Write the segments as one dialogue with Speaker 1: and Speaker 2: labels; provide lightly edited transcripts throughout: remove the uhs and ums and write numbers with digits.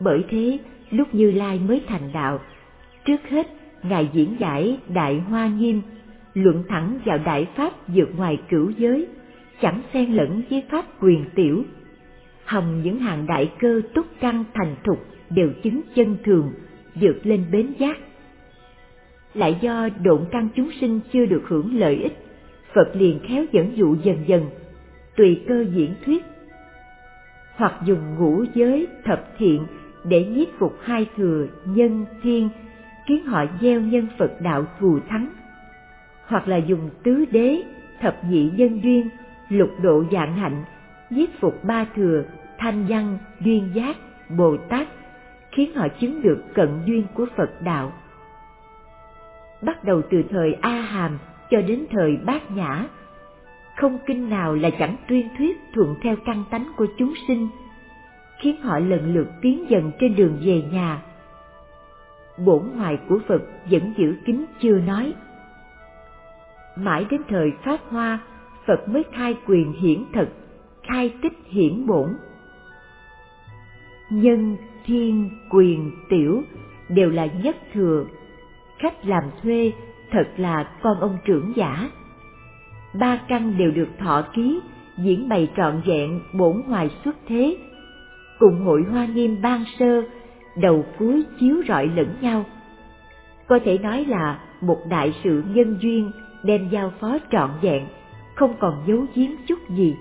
Speaker 1: Bởi thế, lúc Như Lai mới thành đạo, trước hết Ngài diễn giải Đại Hoa Nghiêm, luận thẳng vào đại pháp vượt ngoài cửu giới, chẳng xen lẫn với pháp quyền tiểu. Hòng những hàng đại cơ túc căn thành thục đều chứng chân thường, vượt lên bến giác. Lại do độn căn chúng sinh chưa được hưởng lợi ích, Phật liền khéo dẫn dụ dần dần, tùy cơ diễn thuyết, hoặc dùng ngũ giới thập thiện để nhiếp phục hai thừa nhân thiên, khiến họ gieo nhân Phật đạo thù thắng, hoặc là dùng tứ đế thập nhị nhân duyên lục độ vạn hạnh nhiếp phục ba thừa thanh văn duyên giác Bồ Tát, khiến họ chứng được cận duyên của Phật đạo. Bắt đầu từ thời A Hàm cho đến thời Bát Nhã, không kinh nào là chẳng tuyên thuyết thuận theo căn tánh của chúng sinh, khiến họ lần lượt tiến dần trên đường về nhà. Bổn hoài của Phật vẫn giữ kín chưa nói. Mãi đến thời Pháp Hoa, Phật mới khai quyền hiển thực, khai tích hiển bổn. Nhân, thiên, quyền, tiểu đều là nhất thừa, khách làm thuê thật là con ông trưởng giả. Ba căn đều được thọ ký, diễn bày trọn vẹn bổn hoài xuất thế, cùng hội Hoa Nghiêm ban sơ, đầu cuối chiếu rọi lẫn nhau. Có thể nói là một đại sự nhân duyên đem giao phó trọn vẹn, không còn giấu giếm chút gì.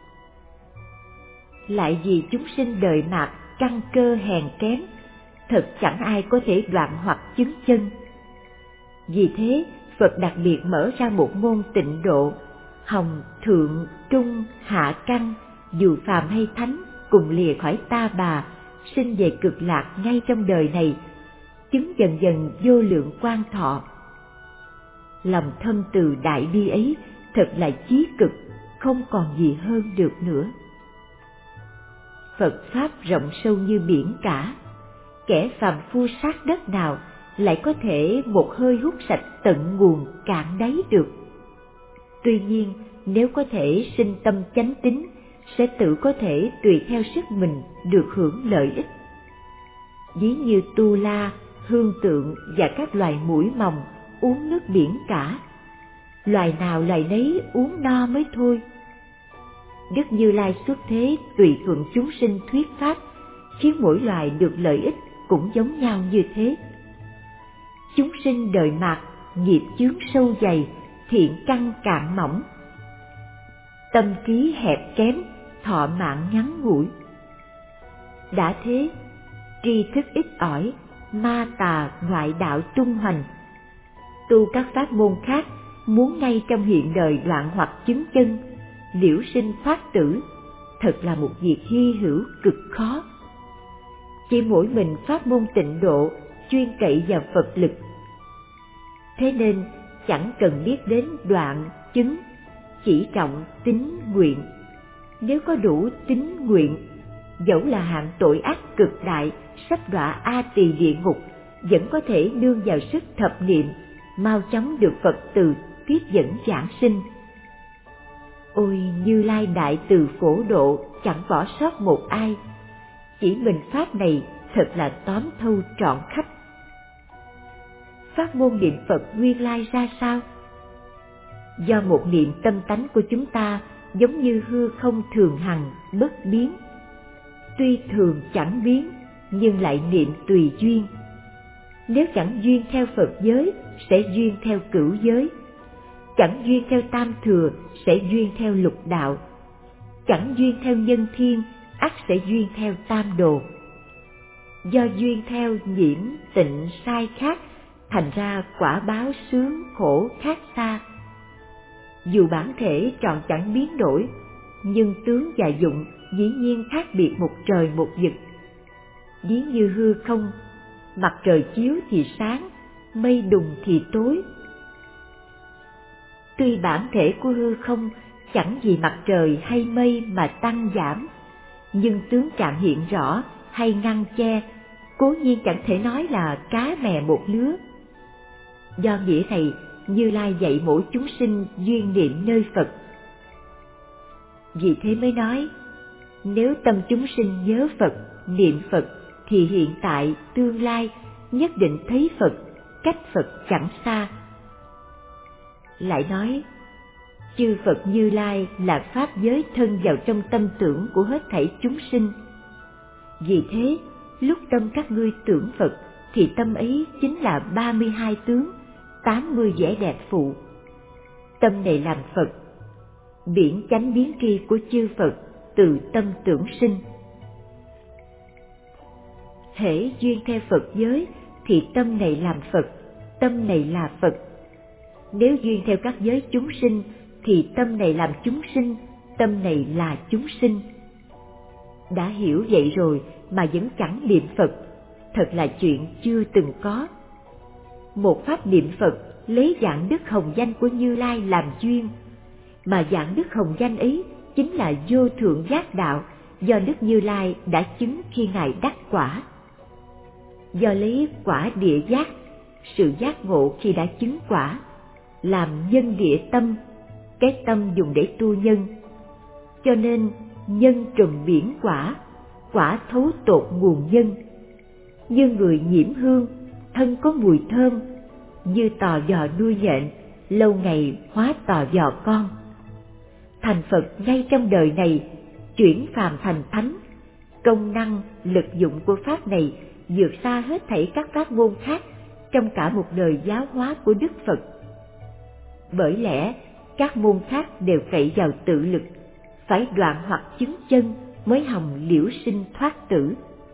Speaker 1: Lại vì chúng sinh đời mạt căn cơ hèn kém, thật chẳng ai có thể đoạn hoặc chứng chân. Vì thế, Phật đặc biệt mở ra một môn tịnh độ, hòng thượng, trung, hạ căn, dù phàm hay thánh, cùng lìa khỏi ta bà, sinh về cực lạc ngay trong đời này, chứng dần dần vô lượng quan thọ. Lòng thâm từ đại bi ấy thật là chí cực, không còn gì hơn được nữa. Phật Pháp rộng sâu như biển cả, kẻ phàm phu sát đất nào lại có thể một hơi hút sạch tận nguồn cạn đáy được. Tuy nhiên, nếu có thể sinh tâm chánh tín, sẽ tự có thể tùy theo sức mình được hưởng lợi ích. Ví như tu la, hương tượng và các loài muỗi mòng uống nước biển cả, loài nào loài nấy uống no mới thôi. Đức Như Lai xuất thế tùy thuận chúng sinh thuyết pháp, khiến mỗi loài được lợi ích cũng giống nhau như thế. Chúng sinh đời mạt, nghiệp chướng sâu dày, thiện căn cạn mỏng, tâm trí hẹp kém, thọ mạng ngắn ngủi. Đã thế, tri thức ít ỏi, ma tà ngoại đạo tung hoành. Tu các pháp môn khác, muốn ngay trong hiện đời đoạn hoặc chứng chân, liễu sinh thoát tử, thật là một việc hy hữu cực khó. Chỉ mỗi mình pháp môn tịnh độ chuyên cậy vào Phật lực. Thế nên chẳng cần biết đến đoạn, chứng, chỉ trọng tín nguyện. Nếu có đủ tín nguyện, dẫu là hạng tội ác cực đại, sắp đọa A Tỳ địa ngục, vẫn có thể nương vào sức thập niệm, mau chóng được Phật từ tiếp dẫn giảng sinh. Ôi Như Lai đại từ phổ độ, chẳng bỏ sót một ai. Chỉ mình pháp này thật là tóm thâu trọn khắp. Pháp môn niệm Phật nguyên lai ra sao? Do một niệm tâm tánh của chúng ta giống như hư không thường hằng, bất biến. Tuy thường chẳng biến, nhưng lại niệm tùy duyên. Nếu chẳng duyên theo Phật giới, sẽ duyên theo cửu giới. Chẳng duyên theo tam thừa, sẽ duyên theo lục đạo. Chẳng duyên theo nhân thiên, ắt sẽ duyên theo tam đồ. Do duyên theo nhiễm, tịnh, sai khác, thành ra quả báo sướng, khổ khác xa. Dù bản thể trọn chẳng biến đổi, nhưng tướng và dụng dĩ nhiên khác biệt một trời một vực. Ví như hư không, mặt trời chiếu thì sáng, mây đùng thì tối. Tuy bản thể của hư không chẳng vì mặt trời hay mây mà tăng giảm, nhưng tướng trạng hiện rõ hay ngăn che, cố nhiên chẳng thể nói là cá mè một lứa. Do nghĩa này, Như Lai dạy mỗi chúng sinh duyên niệm nơi Phật. Vì thế mới nói, nếu tâm chúng sinh nhớ Phật, niệm Phật, thì hiện tại, tương lai nhất định thấy Phật, cách Phật chẳng xa. Lại nói, chư Phật Như Lai là pháp giới thân vào trong tâm tưởng của hết thảy chúng sinh. Vì thế, lúc tâm các ngươi tưởng Phật, thì tâm ấy chính là 32 tướng, 80 vẻ đẹp phụ. Tâm này làm Phật, biển chánh biến tri của chư Phật từ tâm tưởng sinh. Hễ duyên theo Phật giới thì tâm này làm Phật, tâm này là Phật. Nếu duyên theo các giới chúng sinh thì tâm này làm chúng sinh, tâm này là chúng sinh. Đã hiểu vậy rồi mà vẫn chẳng niệm Phật, thật là chuyện chưa từng có. Một pháp niệm Phật lấy dạng đức hồng danh của Như Lai làm duyên, mà dạng đức hồng danh ấy chính là vô thượng giác đạo do Đức Như Lai đã chứng khi Ngài đắc quả. Do lấy quả địa giác, sự giác ngộ khi đã chứng quả, làm nhân địa tâm, cái tâm dùng để tu nhân. Cho nên nhân trùm biển quả, quả thấu tột nguồn nhân. Như người nhiễm hương, thân có mùi thơm, như tò giò nuôi nhện, lâu ngày hóa tò giò con. Thành Phật ngay trong đời này, chuyển phàm thành thánh. Công năng, lực dụng của pháp này vượt xa hết thảy các pháp môn khác trong cả một đời giáo hóa của Đức Phật. Bởi lẽ các môn khác đều cậy vào tự lực, phải đoạn hoặc chứng chân mới hòng liễu sinh thoát tử.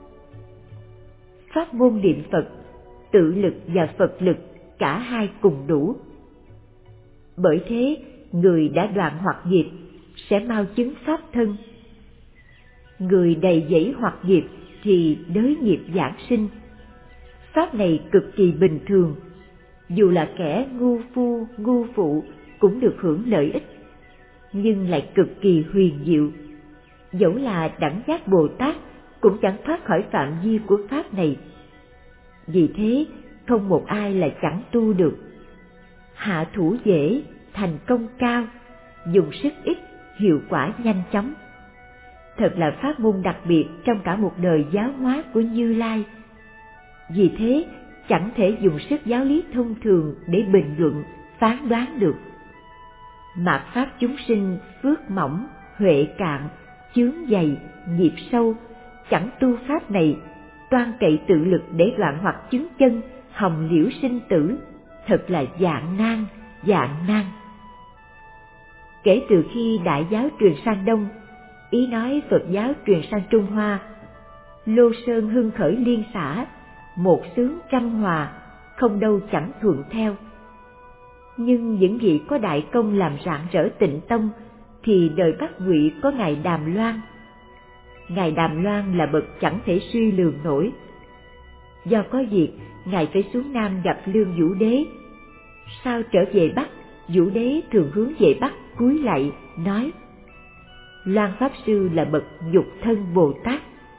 Speaker 1: Pháp môn niệm Phật, tự lực và Phật lực cả hai cùng đủ. Bởi thế, người đã đoạn hoặc nghiệp sẽ mau chứng pháp thân. Người đầy dẫy hoặc nghiệp thì đới nghiệp giảng sinh. Pháp này cực kỳ bình thường, dù là kẻ ngu phu, ngu phụ cũng được hưởng lợi ích, nhưng lại cực kỳ huyền diệu. Dẫu là đẳng giác Bồ Tát cũng chẳng thoát khỏi phạm vi của pháp này. Vì thế, không một ai là chẳng tu được. Hạ thủ dễ, thành công cao, dùng sức ít, hiệu quả nhanh chóng. Thật là pháp môn đặc biệt trong cả một đời giáo hóa của Như Lai. Vì thế, chẳng thể dùng sức giáo lý thông thường để bình luận, phán đoán được. Mạt pháp chúng sinh phước mỏng, huệ cạn, chướng dày, nghiệp sâu, chẳng tu pháp này, toan cậy tự lực để đoạn hoặc chứng chân, hòng liễu sinh tử, thật là vạn nan, vạn nan. Kể từ khi Đại giáo truyền sang Đông, ý nói Phật giáo truyền sang Trung Hoa, Lô Sơn hưng khởi liên xã, một xướng trăm hòa, không đâu chẳng thuận theo. Nhưng những vị có đại công làm rạng rỡ Tịnh Tông thì đời Bắc Ngụy có Ngài Đàm Loan. Ngài Đàm Loan là bậc chẳng thể suy lường nổi. Do có việc, Ngài phải xuống Nam gặp Lương Vũ Đế. Sau trở về Bắc, Vũ Đế thường hướng về Bắc cúi lạy, nói: Loan Pháp Sư là bậc nhục thân Bồ Tát.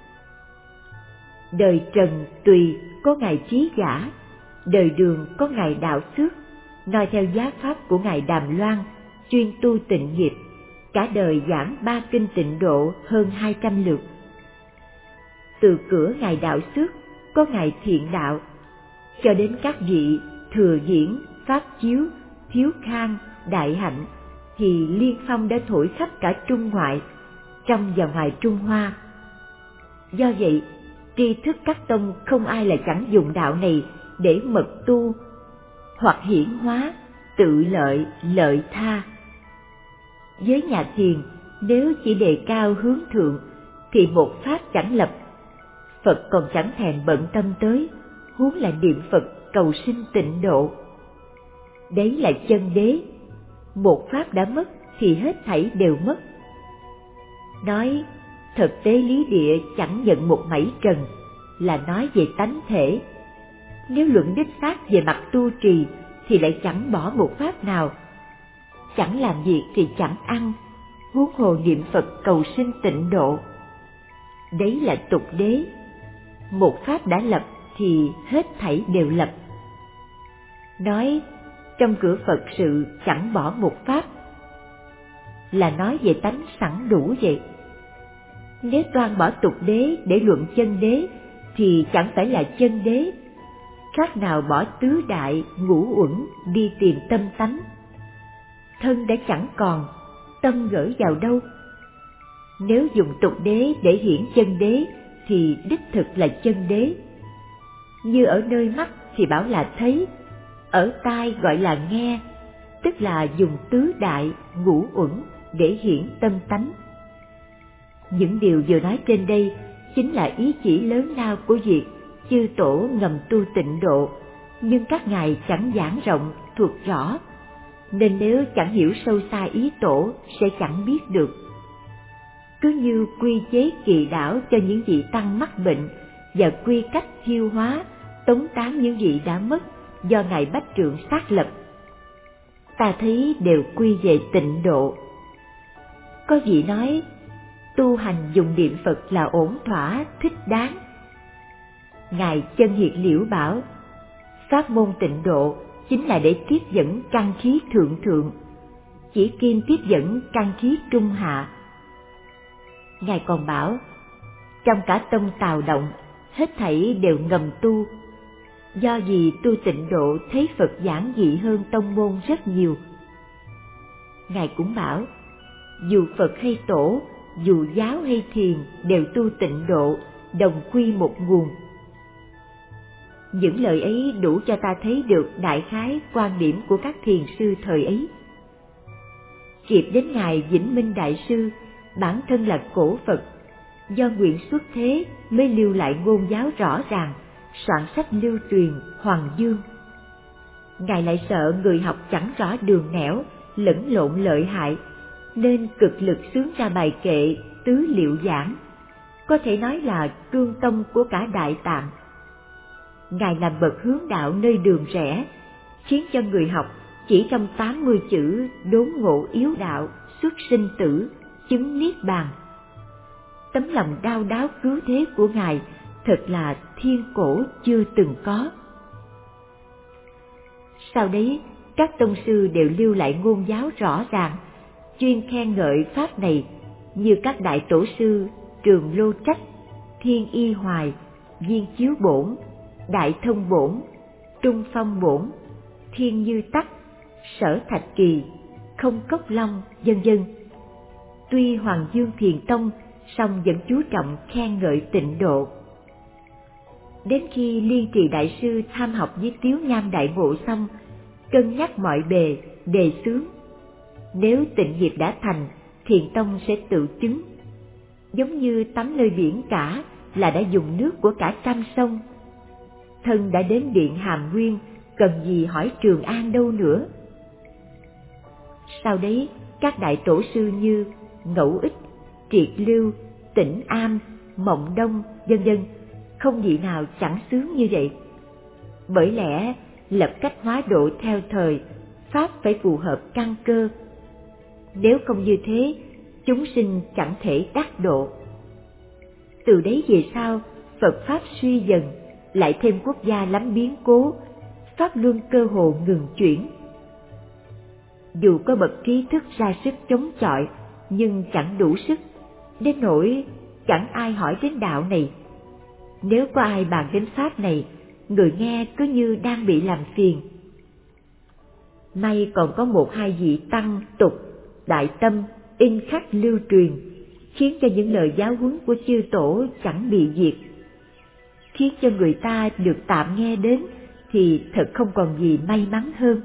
Speaker 1: Đời Trần Tùy có Ngài Trí Giả, đời Đường có Ngài Đạo Xước, noi theo giáo pháp của Ngài Đàm Loan, chuyên tu tịnh nghiệp, cả đời giảng 3 kinh Tịnh Độ hơn 200 lượt. Từ cửa Ngài Đạo Xước có Ngài Thiện Đạo, cho đến các vị Thừa Diễn, Pháp Chiếu, Hiếu Khang, Đại Hạnh, thì liên phong đã thổi khắp cả Trung ngoại, trong và ngoài Trung Hoa. Do vậy, tri thức các tông không ai là chẳng dùng đạo này để mật tu, hoặc hiển hóa, tự lợi, lợi tha. Với nhà thiền, nếu chỉ đề cao hướng thượng, thì một pháp chẳng lập. Phật còn chẳng thèm bận tâm tới, huống là niệm Phật cầu sinh tịnh độ. Đấy là chân đế, một pháp đã mất thì hết thảy đều mất. Nói thực tế lý địa chẳng nhận một mảy trần, là nói về tánh thể. Nếu luận đích xác về mặt tu trì thì lại chẳng bỏ một pháp nào. Chẳng làm việc thì chẳng ăn, huống hồ niệm Phật cầu sinh tịnh độ. Đấy là tục đế, một pháp đã lập thì hết thảy đều lập. Nói trong cửa Phật sự chẳng bỏ một pháp, là nói về tánh sẵn đủ vậy. Nếu toan bỏ tục đế để luận chân đế thì chẳng phải là chân đế, khác nào bỏ tứ đại ngũ uẩn đi tìm tâm tánh. Thân đã chẳng còn, tâm gửi vào đâu? Nếu dùng tục đế để hiển chân đế thì đích thực là chân đế. Như ở nơi mắt thì bảo là thấy, ở tai gọi là nghe, tức là dùng tứ đại ngũ uẩn để hiển tâm tánh. Những điều vừa nói trên đây chính là ý chỉ lớn lao của việc chư tổ ngầm tu tịnh độ, nhưng các ngài chẳng giảng rộng thuộc rõ, nên nếu chẳng hiểu sâu xa ý tổ sẽ chẳng biết được. Cứ như quy chế kỳ đảo cho những vị tăng mắc bệnh và quy cách hiêu hóa tống tán những vị đã mất do ngài Bách Trượng xác lập, ta thấy đều quy về tịnh độ. Có vị nói tu hành dùng niệm Phật là ổn thỏa thích đáng. Ngài Chân Hiệt Liễu bảo pháp môn tịnh độ chính là để tiếp dẫn căn khí thượng thượng, chỉ kim tiếp dẫn căn khí trung hạ. Ngài còn bảo trong cả tông Tào Động hết thảy đều ngầm tu, do vì tu tịnh độ thấy Phật giản dị hơn tông môn rất nhiều. Ngài cũng bảo dù Phật hay Tổ, dù giáo hay thiền đều tu tịnh độ, đồng quy một nguồn. Những lời ấy đủ cho ta thấy được đại khái quan điểm của các thiền sư thời ấy. Kịp đến ngài Vĩnh Minh Đại Sư, bản thân là cổ Phật, do nguyện xuất thế mới lưu lại ngôn giáo rõ ràng, soạn sách lưu truyền Hoàng Dương. Ngài lại sợ người học chẳng rõ đường nẻo, lẫn lộn lợi hại, nên cực lực xướng ra bài kệ Tứ Liệu Giảng, có thể nói là cương tông của cả Đại Tạng. Ngài làm bậc hướng đạo nơi đường rẽ, khiến cho người học chỉ trong 80 chữ đốn ngộ yếu đạo, xuất sinh tử, chứng niết bàn. Tấm lòng đau đáu cứu thế của ngài thật là thiên cổ chưa từng có. Sau đấy, các tông sư đều lưu lại ngôn giáo rõ ràng, chuyên khen ngợi pháp này, như các đại tổ sư Trường Lô Trách, Thiên Y Hoài, Viên Chiếu Bổn, Đại Thông Bổn, Trung Phong Bổn, Thiên Như Tắc, Sở Thạch Kỳ, Không Cốc Long, vân vân. Tuy Hoàng Dương Thiền Tông, song vẫn chú trọng khen ngợi tịnh độ. Đến khi Liên Trì Đại Sư tham học với Tiếu Nham Đại Ngộ xong, cân nhắc mọi bề, đề xướng. Nếu tịnh nghiệp đã thành, Thiền Tông sẽ tự chứng. Giống như tắm nơi biển cả là đã dùng nước của cả trăm sông. Thân đã đến điện Hàm Nguyên, cần gì hỏi Trường An đâu nữa. Sau đấy, các đại tổ sư như Ngẫu Ích, Triệt Lưu, Tĩnh Am, Mộng Đông, vân vân, không vị nào chẳng sướng như vậy. Bởi lẽ lập cách hóa độ theo thời, pháp phải phù hợp căn cơ. Nếu không như thế, chúng sinh chẳng thể đắc độ. Từ đấy về sau, Phật pháp suy dần, lại thêm quốc gia lắm biến cố, pháp luân cơ hồ ngừng chuyển. Dù có bậc trí thức ra sức chống chọi, nhưng chẳng đủ sức, đến nỗi chẳng ai hỏi đến đạo này. Nếu có ai bàn đến pháp này, người nghe cứ như đang bị làm phiền. May còn có một hai vị tăng tục đại tâm in khắc lưu truyền, khiến cho những lời giáo huấn của chư tổ chẳng bị diệt, khiến cho người ta được tạm nghe đến thì thật không còn gì may mắn hơn.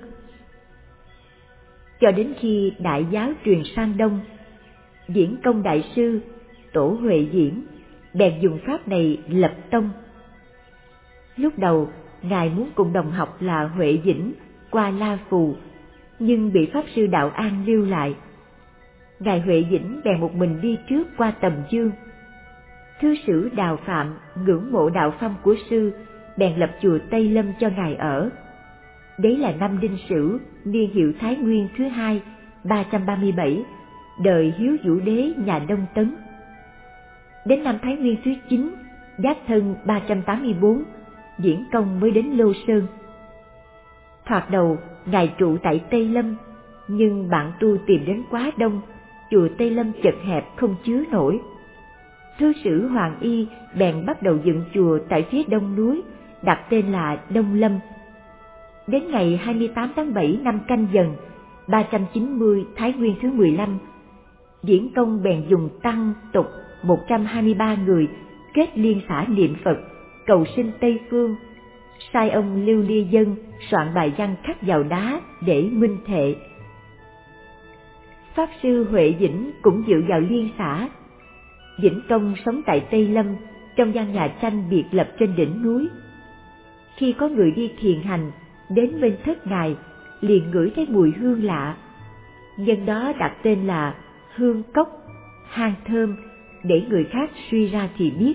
Speaker 1: Cho đến khi đại giáo truyền sang Đông, Diễn Công Đại Sư, Tổ Huệ Diễn bèn dùng pháp này lập tông. Lúc đầu, ngài muốn cùng đồng học là Huệ Dĩnh qua La Phù, nhưng bị pháp sư Đạo An lưu lại. Ngài Huệ Dĩnh bèn một mình đi trước qua Tầm Dương. Thứ sử Đào Phạm ngưỡng mộ đạo phong của sư, bèn lập chùa Tây Lâm cho ngài ở. Đấy là năm Đinh Sửu, niên hiệu Thái Nguyên thứ hai, 337, đời Hiếu Vũ Đế nhà Đông Tấn. Đến năm Thái Nguyên thứ 9, Giáp Thân 384, Diễn Công mới đến Lô Sơn. Thoạt đầu, ngài trụ tại Tây Lâm, nhưng bạn tu tìm đến quá đông, chùa Tây Lâm chật hẹp không chứa nổi. Thứ sử Hoàng Y bèn bắt đầu dựng chùa tại phía đông núi, đặt tên là Đông Lâm. Đến ngày 28 tháng 7 năm Canh Dần 390 Thái Nguyên thứ 15, Điển Công bèn dùng tăng tục 123 người kết liên xã niệm Phật, cầu sinh Tây Phương, sai ông Lưu Ly Dân soạn bài văn khắc vào đá để minh thệ. Pháp sư Huệ Dĩnh cũng dự vào liên xã. Dĩnh Công sống tại Tây Lâm, trong gian nhà tranh biệt lập trên đỉnh núi. Khi có người đi thiền hành đến bên thất ngài, liền ngửi thấy mùi hương lạ. Nhân đó đặt tên là Hương Cốc, hang thơm, để người khác suy ra thì biết.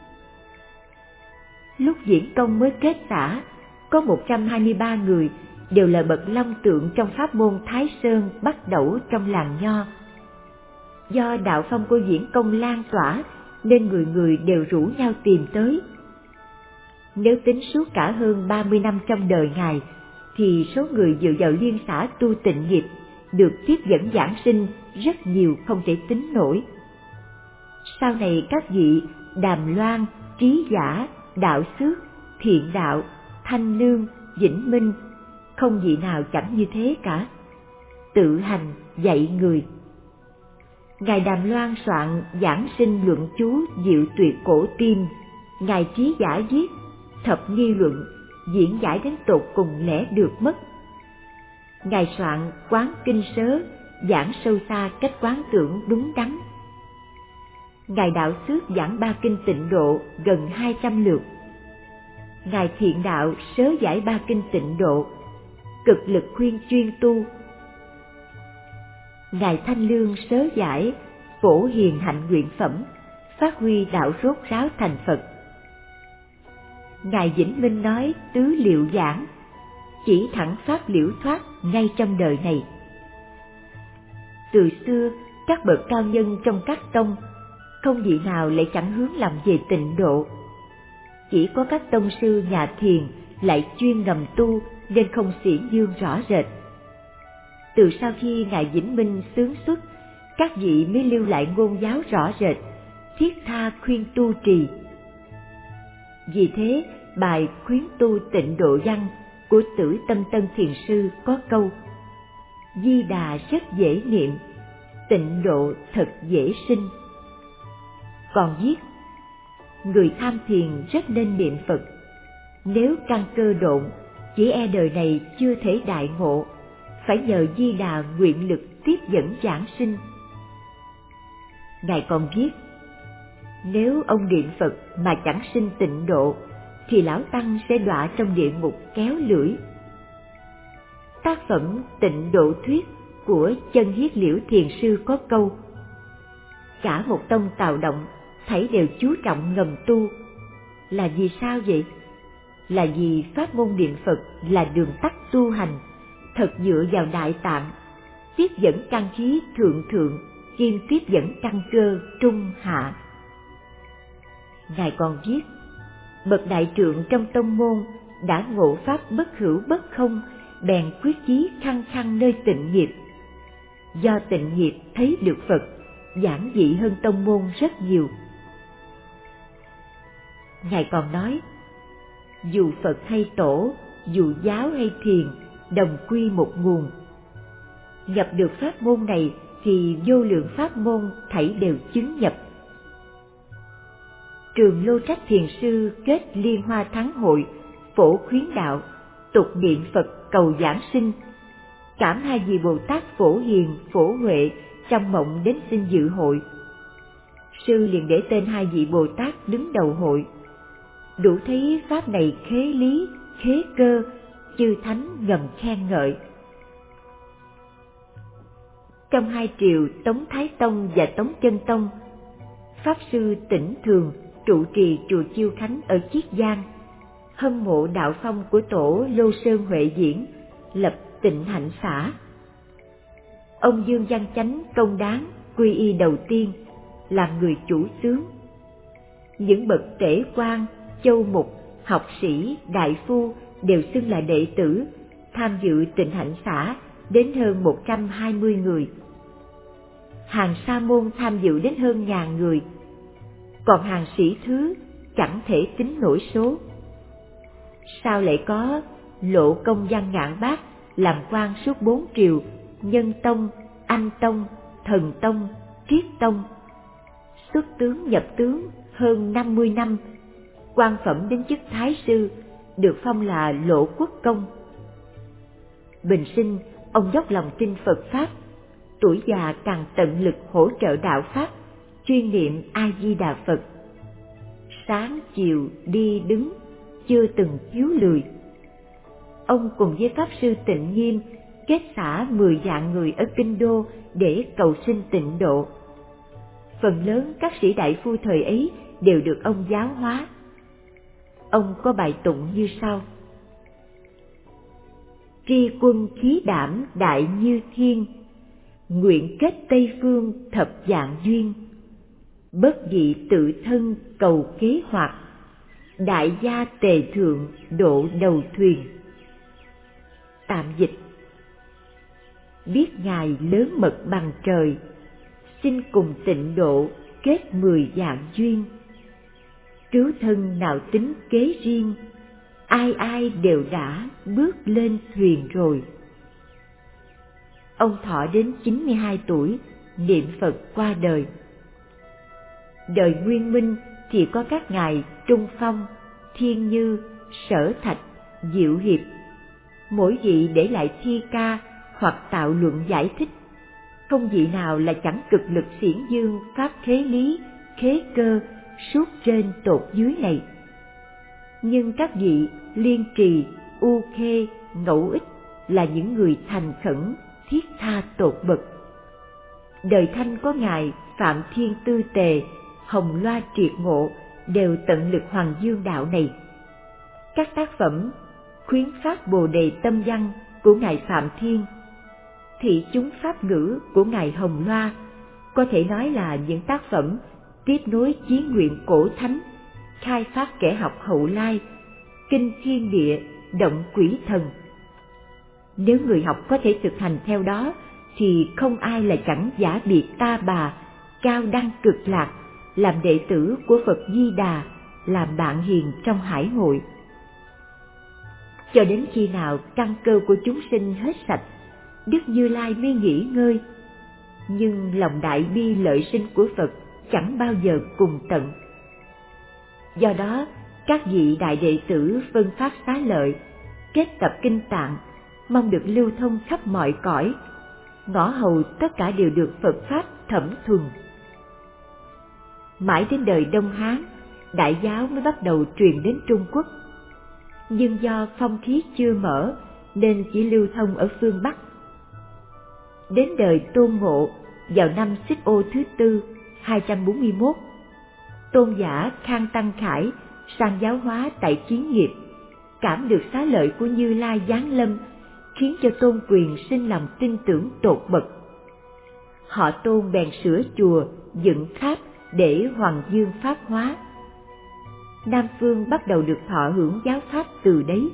Speaker 1: Lúc Diễn Công mới kết xã, có 123 người, đều là bậc long tượng trong pháp môn Thái Sơn Bắt Đẩu trong làng Nho. Do đạo phong của Diễn Công lan tỏa, nên người người đều rủ nhau tìm tới. Nếu tính suốt cả hơn 30 năm trong đời ngài, thì số người dự vào liên xã tu tịnh nghiệp, được tiếp dẫn giảng sinh rất nhiều không thể tính nổi. Sau này các vị Đàm Loan, Trí Giả, Đạo Xước, Thiện Đạo, Thanh Lương, Vĩnh Minh, không vị nào chẳng như thế cả, tự hành dạy người. Ngài Đàm Loan soạn giảng sinh luận chú Diệu Tuyệt Cổ Tim, ngài Trí Giả viết Thập Nghi Luận, diễn giải đến tột cùng lẽ được mất. Ngài soạn Quán Kinh Sớ, giảng sâu xa cách quán tưởng đúng đắn. Ngài Đạo Xước giảng ba kinh Tịnh Độ gần 200 lượt. Ngài Thiện Đạo sớ giải ba kinh Tịnh Độ, cực lực khuyên chuyên tu. Ngài Thanh Lương sớ giải Phổ Hiền Hạnh Nguyện Phẩm, phát huy đạo rốt ráo thành Phật. Ngài Vĩnh Minh nói tứ liệu giảng, chỉ thẳng pháp liễu thoát ngay trong đời này. Từ xưa, các bậc cao nhân trong các tông, không vị nào lại chẳng hướng làm về tịnh độ. Chỉ có các tông sư nhà thiền lại chuyên ngầm tu nên không xiển dương rõ rệt. Từ sau khi Ngài Vĩnh Minh xướng xuất, các vị mới lưu lại ngôn giáo rõ rệt, thiết tha khuyên tu trì. Vì thế, bài khuyến tu tịnh độ văn của Tử Tâm Tân Thiền Sư có câu: Di Đà rất dễ niệm, tịnh độ thật dễ sinh. Còn viết: người tham thiền rất nên niệm Phật, nếu căn cơ độn, chỉ e đời này chưa thể đại ngộ, phải nhờ Di Đà nguyện lực tiếp dẫn giảng sinh. Ngài còn viết: nếu ông niệm Phật mà chẳng sinh tịnh độ, thì lão tăng sẽ đọa trong địa ngục kéo lưỡi. Tác phẩm Tịnh Độ Thuyết của Chân Hiết Liễu Thiền Sư có câu: cả một tông Tào Động thảy đều chú trọng ngầm tu. Là vì sao vậy? Là vì pháp môn niệm Phật là đường tắt tu hành, thật dựa vào Đại Tạng, tiếp dẫn căn khí thượng thượng, kiêm tiếp dẫn căn cơ trung hạ. Ngài còn viết: bậc đại trượng trong tông môn đã ngộ pháp bất hữu bất không, bèn quyết chí khăng khăng nơi tịnh nghiệp. Do tịnh nghiệp thấy được Phật, giản dị hơn tông môn rất nhiều. Ngài còn nói: dù Phật hay Tổ, dù giáo hay thiền, đồng quy một nguồn. Nhập được pháp môn này thì vô lượng pháp môn thảy đều chứng nhập. Trường Lô Trách Thiền Sư kết Liên Hoa Thắng Hội, phổ khuyến đạo, tục niệm Phật cầu giảng sinh. Cảm hai vị Bồ Tát Phổ Hiền, Phổ Huệ trong mộng đến xin dự hội. Sư liền để tên hai vị Bồ Tát đứng đầu hội. Đủ thấy pháp này khế lý, khế cơ, chư thánh ngầm khen ngợi. Trong hai triều Tống Thái Tông và Tống Chân Tông, Pháp Sư Tĩnh Thường trụ trì chùa Chiêu Khánh ở Chiết Giang, hâm mộ đạo phong của tổ Lô Sơn Huệ Diễn, lập Tịnh Hạnh xã. Ông Dương Văn Chánh công đáng quy y đầu tiên, làm người chủ xướng. Những bậc tể quan, châu mục, học sĩ, đại phu đều xưng là đệ tử, tham dự Tịnh Hạnh xã đến hơn 120 người. Hàng sa môn tham dự đến hơn 1000 người. còn hàng sĩ thứ chẳng thể tính nổi số. Sao lại có Lộ Công Văn Ngạn Bác làm quan suốt 4 triều, Nhân Tông, Anh Tông, Thần Tông, Triết Tông, xuất tướng nhập tướng hơn 50 năm, quan phẩm đến chức Thái sư, được phong là Lộ Quốc Công. Bình sinh, ông dốc lòng tin Phật Pháp, tuổi già càng tận lực hỗ trợ đạo Pháp, chuyên niệm A Di Đà Phật. Sáng chiều đi đứng, chưa từng thiếu lười. Ông cùng với Pháp sư Tịnh Nghiêm kết xả 10 vạn người ở Kinh Đô để cầu xin tịnh độ. Phần lớn các sĩ đại phu thời ấy đều được ông giáo hóa. Ông có bài tụng như sau: Tri quân khí đảm đại như thiên, nguyện kết Tây phương thập vạn duyên. Bất dị tự thân cầu kế hoạch, đại gia tề thượng độ đầu thuyền. Tạm dịch: biết Ngài lớn mật bằng trời, xin cùng tịnh độ kết 10 vạn duyên. Cứu thân nào tính kế riêng, ai ai đều đã bước lên thuyền rồi. Ông thọ đến 92 tuổi, niệm Phật qua đời. Đời Nguyên Minh thì có các ngài Trung Phong, Thiên Như, Sở Thạch, Diệu Hiệp. Mỗi vị để lại thi ca hoặc tạo luận giải thích, không vị nào là chẳng cực lực xiển dương pháp khế lý, khế cơ suốt trên tột dưới này. Nhưng các vị Liên Trì, U Khê, Ngẫu Ích là những người thành khẩn, thiết tha tột bậc. Đời Thanh có ngài Phạm Thiên Tư Tề, Hồng Loa Triệt Ngộ đều tận lực hoàng dương đạo này. Các tác phẩm Khuyến Pháp Bồ Đề Tâm Văn của ngài Phạm Thiên, Thị Chúng Pháp Ngữ của ngài Hồng Loa có thể nói là những tác phẩm tiếp nối chí nguyện cổ thánh, khai phát kẻ học hậu lai, kinh thiên địa, động quỷ thần. Nếu người học có thể thực hành theo đó, thì không ai là chẳng giả biệt ta bà, cao đăng cực lạc, làm đệ tử của Phật Di Đà, làm bạn hiền trong hải hội. Cho đến khi nào căn cơ của chúng sinh hết sạch, Đức Như Lai mới nghỉ ngơi. Nhưng lòng đại bi lợi sinh của Phật chẳng bao giờ cùng tận. Do đó, các vị đại đệ tử phân phát xá lợi, kết tập kinh tạng, mong được lưu thông khắp mọi cõi, ngõ hầu tất cả đều được Phật Pháp thẩm thuần. Mãi đến đời Đông Hán, Đại giáo mới bắt đầu truyền đến Trung Quốc. Nhưng do phong khí chưa mở nên chỉ lưu thông ở phương Bắc. Đến đời Tôn Ngộ vào năm Xích Ô thứ tư 241, tôn giả Khang Tăng Khải sang giáo hóa tại Chiến Nghiệp, cảm được xá lợi của Như Lai giáng lâm, khiến cho Tôn Quyền sinh lòng tin tưởng tột bậc. Họ Tôn bèn sửa chùa, dựng tháp để hoàng dương pháp hóa. Nam phương bắt đầu được thọ hưởng giáo pháp từ đấy.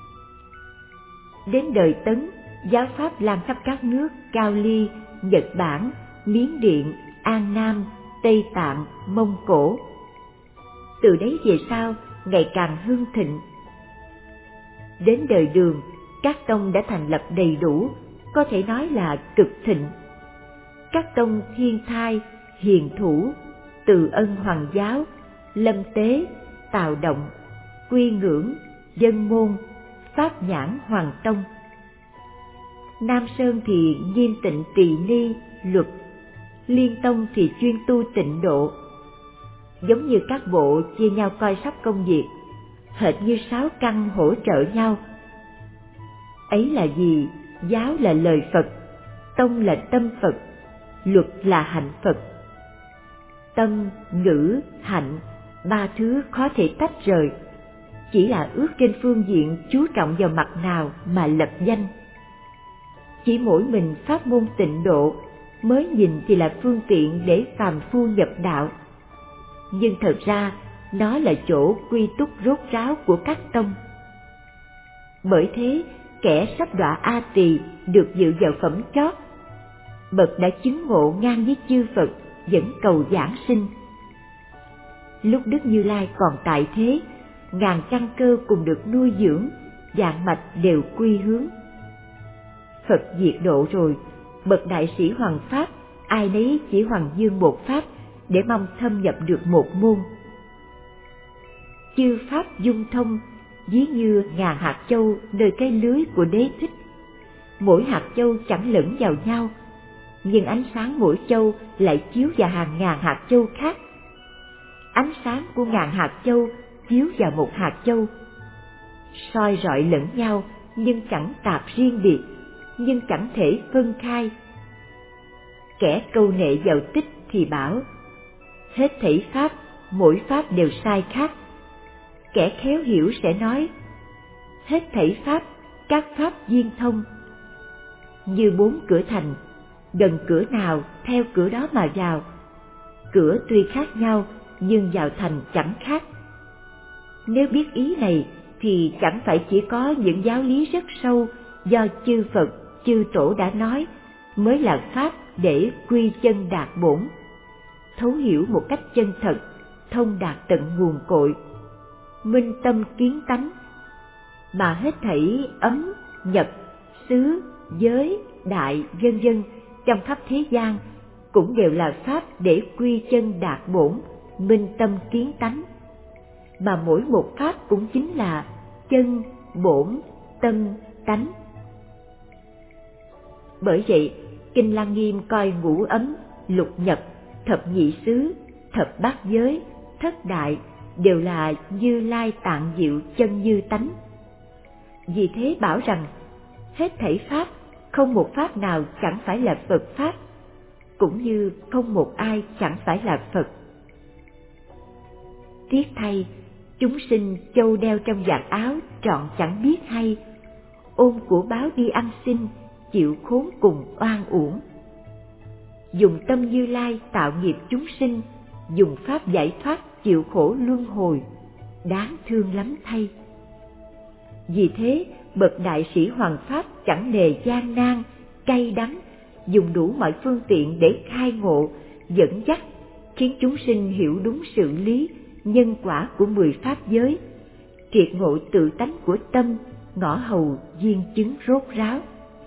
Speaker 1: Đến đời Tấn, giáo pháp lan khắp các nước Cao Ly, Nhật Bản, Miến Điện, An Nam, Tây Tạng, Mông Cổ. Từ đấy về sau, ngày càng hưng thịnh. Đến đời Đường, các tông đã thành lập đầy đủ, có thể nói là cực thịnh. Các tông Thiên Thai, Hiền Thủ, Từ Ân Hoàng giáo, Lâm Tế, Tào Động, Quy Ngưỡng, Dân Môn, Pháp Nhãn Hoàng Tông. Nam Sơn thì Nghiêm Tịnh Tỳ Ni, Luật, Liên Tông thì chuyên tu tịnh độ. Giống như các bộ chia nhau coi sóc công việc, hệt như 6 căn hỗ trợ nhau. Ấy là gì? Giáo là lời Phật, tông là tâm Phật, luật là hạnh Phật. Tâm, ngữ, hạnh, ba thứ khó thể tách rời, chỉ là ước trên phương diện chú trọng vào mặt nào mà lập danh. Chỉ mỗi mình pháp môn tịnh độ mới nhìn thì là phương tiện để phàm phu nhập đạo, nhưng thật ra nó là chỗ quy túc rốt ráo của các tông. Bởi thế, kẻ sắp đọa A Tỳ được dự vào phẩm chót, bậc đã chứng ngộ ngang với chư Phật vẫn cầu giảng sinh. lúc Đức Như Lai còn tại thế, ngàn căn cơ cùng được nuôi dưỡng, vạn mạch đều quy hướng. Phật diệt độ rồi, bậc đại sĩ hoằng pháp, ai nấy chỉ hoằng dương một pháp để mong thâm nhập được một môn. Chư pháp dung thông, ví như ngàn hạt châu nơi cái lưới của Đế Thích. Mỗi hạt châu chẳng lẫn vào nhau, nhưng ánh sáng mỗi châu lại chiếu vào hàng ngàn hạt châu khác. Ánh sáng của ngàn hạt châu chiếu vào một hạt châu, soi rọi lẫn nhau nhưng chẳng tạp riêng biệt, nhưng chẳng thể phân khai. Kẻ câu nệ vào tích thì bảo, hết thảy pháp, mỗi pháp đều sai khác. Kẻ khéo hiểu sẽ nói, hết thảy pháp, các pháp viên thông. Như 4 cửa thành, gần cửa nào theo cửa đó mà vào. Cửa tuy khác nhau, nhưng vào thành chẳng khác. Nếu biết ý này, thì chẳng phải chỉ có những giáo lý rất sâu do chư Phật, chư Tổ đã nói mới là pháp để quy chân đạt bổn, thấu hiểu một cách chân thật, thông đạt tận nguồn cội, minh tâm kiến tánh, mà hết thảy ấm, nhật, xứ, giới, đại, vân vân trong khắp thế gian cũng đều là pháp để quy chân đạt bổn, minh tâm kiến tánh, mà mỗi một pháp cũng chính là chân, bổn, tâm, tánh. Bởi vậy, Kinh Lăng Nghiêm coi ngũ ấm, lục nhật, thập nhị xứ, thập bát giới, thất đại đều là Như Lai tạng diệu chân như tánh. Vì thế bảo rằng, hết thảy pháp, không một pháp nào chẳng phải là Phật pháp, cũng như không một ai chẳng phải là Phật. Tiếc thay, chúng sinh châu đeo trong vạt áo trọn chẳng biết hay, ôm của báo đi ăn xin, chịu khốn cùng oan uổng. Dùng tâm Như Lai tạo nghiệp chúng sinh, dùng pháp giải thoát chịu khổ luân hồi, đáng thương lắm thay. Vì thế, bậc đại sĩ hoằng pháp chẳng nề gian nan, cay đắng, dùng đủ mọi phương tiện để khai ngộ, dẫn dắt, khiến chúng sinh hiểu đúng sự lý, nhân quả của 10 pháp giới, triệt ngộ tự tánh của tâm, ngõ hầu viên chứng rốt ráo.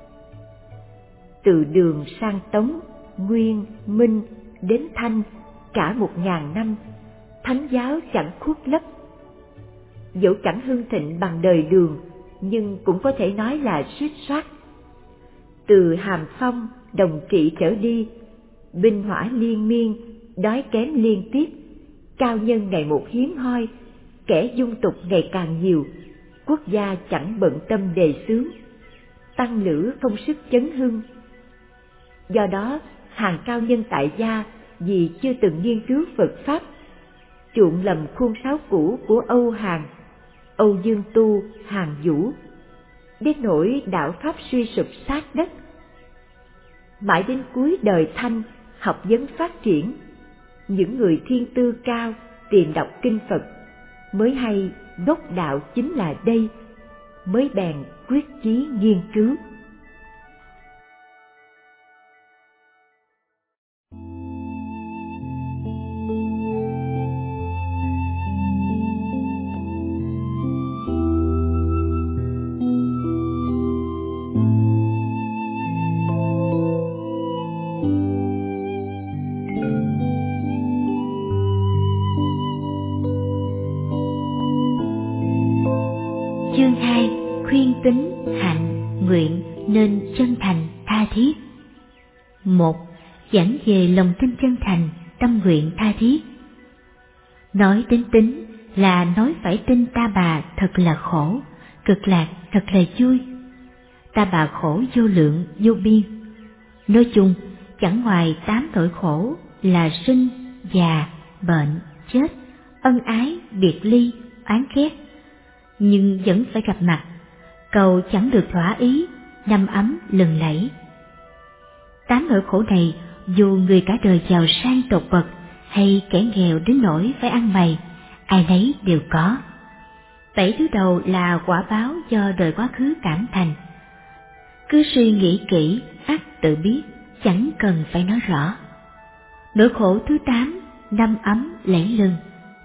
Speaker 1: Từ Đường sang Tống, Nguyên, Minh đến Thanh, cả 1000 năm, thánh giáo chẳng khuất lấp. Dẫu chẳng hưng thịnh bằng đời Đường, nhưng cũng có thể nói là suýt soát. Từ Hàm Phong, Đồng Trị trở đi, binh hỏa liên miên, đói kém liên tiếp, cao nhân ngày một hiếm hoi, kẻ dung tục ngày càng nhiều, quốc gia chẳng bận tâm đề xướng, tăng lữ không sức chấn hưng. Do đó, hàng cao nhân tại gia vì chưa từng nghiên cứu Phật Pháp, chuộng lầm khuôn sáo cũ của Âu Hàn, Âu Dương Tu, Hàn Vũ, đến nỗi đạo Pháp suy sụp sát đất. Mãi đến cuối đời Thanh, học vấn phát triển, những người thiên tư cao tìm đọc kinh Phật mới hay gốc đạo chính là đây, mới bèn quyết chí nghiên cứu.
Speaker 2: Chương 2. Khuyên tín, hạnh, nguyện nên chân thành, tha thiết. 1. Giảng về lòng tin chân thành, tâm nguyện tha thiết. Nói đến tín là nói phải tin ta bà thật là khổ, cực lạc thật là vui. Ta bà khổ vô lượng, vô biên. Nói chung, chẳng ngoài 8 nỗi khổ là sinh, già, bệnh, chết, ân ái, biệt ly, oán ghét. Nhưng vẫn phải gặp mặt, cầu chẳng được thỏa ý, năm ấm lừng lẫy. 8 nỗi khổ này, dù người cả đời giàu sang tột bậc hay kẻ nghèo đến nỗi phải ăn mày, ai nấy đều có. 7 thứ đầu là quả báo do đời quá khứ cảm thành. Cứ suy nghĩ kỹ, ắt tự biết, chẳng cần phải nói rõ. Nỗi khổ thứ 8, năm ấm lẫy lừng,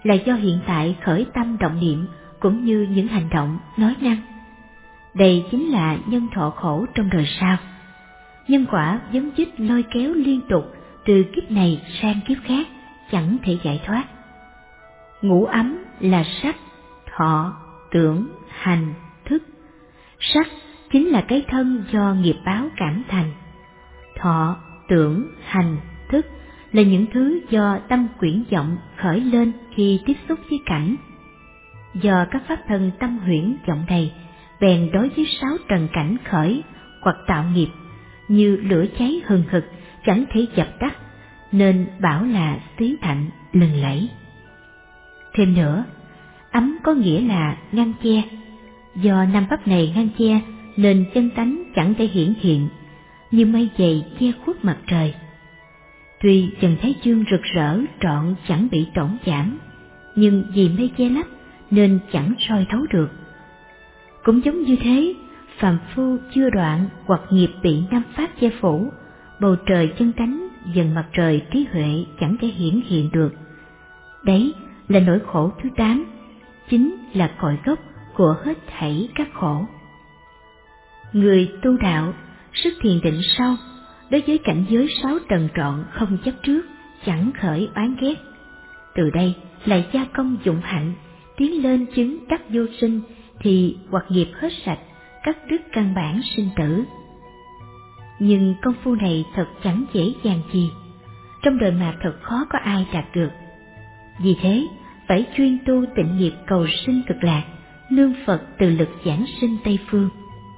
Speaker 2: là do hiện tại khởi tâm động niệm cũng như những hành động, nói năng. Đây chính là nhân thọ khổ trong đời sau. Nhân quả vấn chích lôi kéo liên tục từ kiếp này sang kiếp khác, chẳng thể giải thoát. Ngũ ấm là sắc, thọ, tưởng, hành, thức. Sắc chính là cái thân do nghiệp báo cảm thành. Thọ, tưởng, hành, thức là những thứ do tâm quyển vọng khởi lên khi tiếp xúc với cảnh. Do các pháp thân tâm huyễn vọng này bèn đối với sáu trần cảnh khởi hoặc tạo nghiệp như lửa cháy hừng hực chẳng thể dập tắt, nên bảo là xí thạnh lừng lẫy. Thêm nữa, ấm có nghĩa là ngăn che. Do năm pháp này ngăn che nên chân tánh chẳng thể hiển hiện, như mây dày che khuất mặt trời. Tuy trần thái dương rực rỡ trọn chẳng bị tổn giảm, nhưng vì mây che lấp nên chẳng soi thấu được. Cũng giống như thế, phàm phu chưa đoạn hoặc nghiệp bị năm pháp che phủ, bầu trời chân tánh dần mặt trời trí huệ chẳng thể hiển hiện được. Đấy là nỗi khổ thứ 8, chính là cội gốc của hết thảy các khổ. Người tu đạo, sức thiền định sâu, đối với cảnh giới sáu trần trọn không chấp trước, chẳng khởi oán ghét. Từ đây lại gia công dụng hạnh, tiến lên chứng đắc vô sinh, thì hoặc nghiệp hết sạch, cắt đứt căn bản sinh tử. Nhưng công phu này thật chẳng dễ dàng gì, trong đời mà thật khó có ai đạt được. Vì thế, phải chuyên tu tịnh nghiệp cầu sinh cực lạc, nương Phật từ lực giảng sinh Tây Phương.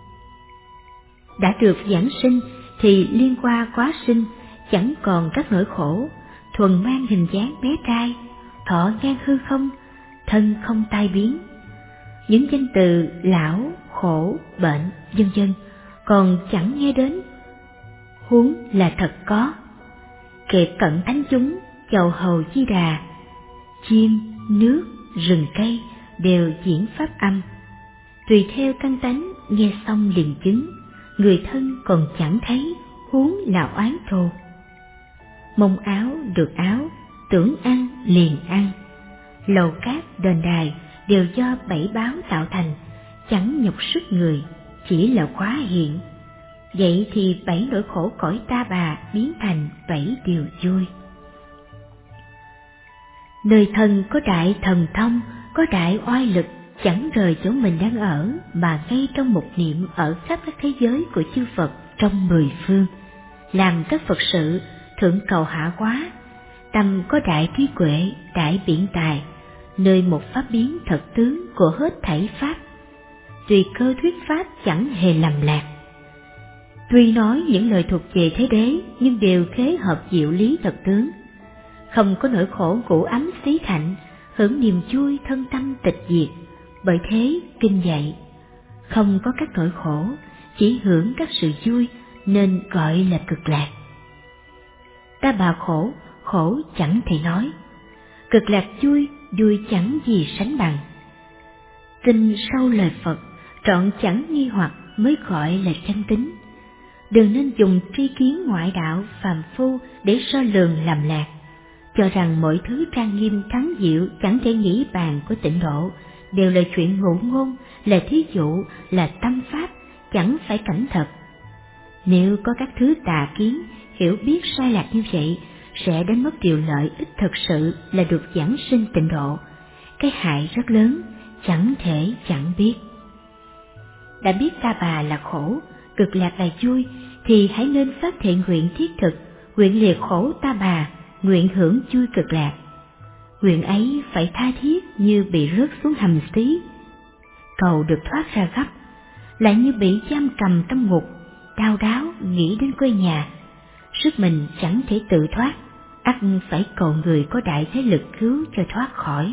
Speaker 2: Đã được giảng sinh thì liên qua quá sinh, chẳng còn các nỗi khổ, thuần mang hình dáng bé trai, thọ ngang hư không, thân không tai biến. Những danh từ lão, khổ, bệnh, vân vân còn chẳng nghe đến, huống là thật có. Kệ cận thánh chúng, chầu hầu Di Đà, chim, nước, rừng cây đều diễn pháp âm. Tùy theo căn tánh, nghe xong liền chứng, người thân còn chẳng thấy, huống là oán thù. Mong áo được áo, tưởng ăn liền ăn. Lầu cát đền đài đều do bảy báo tạo thành, chẳng nhọc sức người, chỉ là quá hiện. Vậy thì 7 nỗi khổ cõi ta bà biến thành 7 điều vui. Nơi thân có đại thần thông, có đại oai lực, chẳng rời chỗ mình đang ở, mà ngay trong một niệm ở khắp các thế giới của chư Phật trong 10 phương, làm các Phật sự thượng cầu hạ quá. Tâm có đại trí huệ, đại biện tài, nơi một pháp biến thật tướng của hết thảy pháp. Tùy cơ thuyết pháp chẳng hề lầm lạc. Tuy nói những lời thuộc về thế đế, nhưng đều khế hợp diệu lý thật tướng. Không có nỗi khổ cũ ấm xí thạnh, hưởng niềm vui thân tâm tịch diệt. Bởi thế kinh dạy, không có các nỗi khổ, chỉ hưởng các sự vui, nên gọi là cực lạc. Ta bà khổ, khổ chẳng thể nói. Cực lạc vui, vui chẳng gì sánh bằng. Tin sâu lời Phật, trọn chẳng nghi hoặc mới gọi là chân tín. Đừng nên dùng tri kiến ngoại đạo phàm phu để so lường làm lạc, cho rằng mọi thứ trang nghiêm thắng diệu chẳng thể nghĩ bàn của tịnh độ, đều là chuyện ngụ ngôn, là thí dụ, là tâm pháp, chẳng phải cảnh thật. Nếu có các thứ tà kiến, hiểu biết sai lạc như vậy, sẽ đánh mất điều lợi ích thật sự là được giảng sinh tịnh độ. Cái hại rất lớn, chẳng thể chẳng biết. Đã biết ta bà là khổ, cực lạc là vui, thì hãy nên phát thệ nguyện thiết thực, nguyện lìa khổ ta bà, nguyện hưởng vui cực lạc. Nguyện ấy phải tha thiết như bị rớt xuống hầm xí, cầu được thoát ra gấp, lại như bị giam cầm trong ngục, đau đáu nghĩ đến quê nhà. Sức mình chẳng thể tự thoát, ắt phải cầu người có đại thế lực cứu cho thoát khỏi.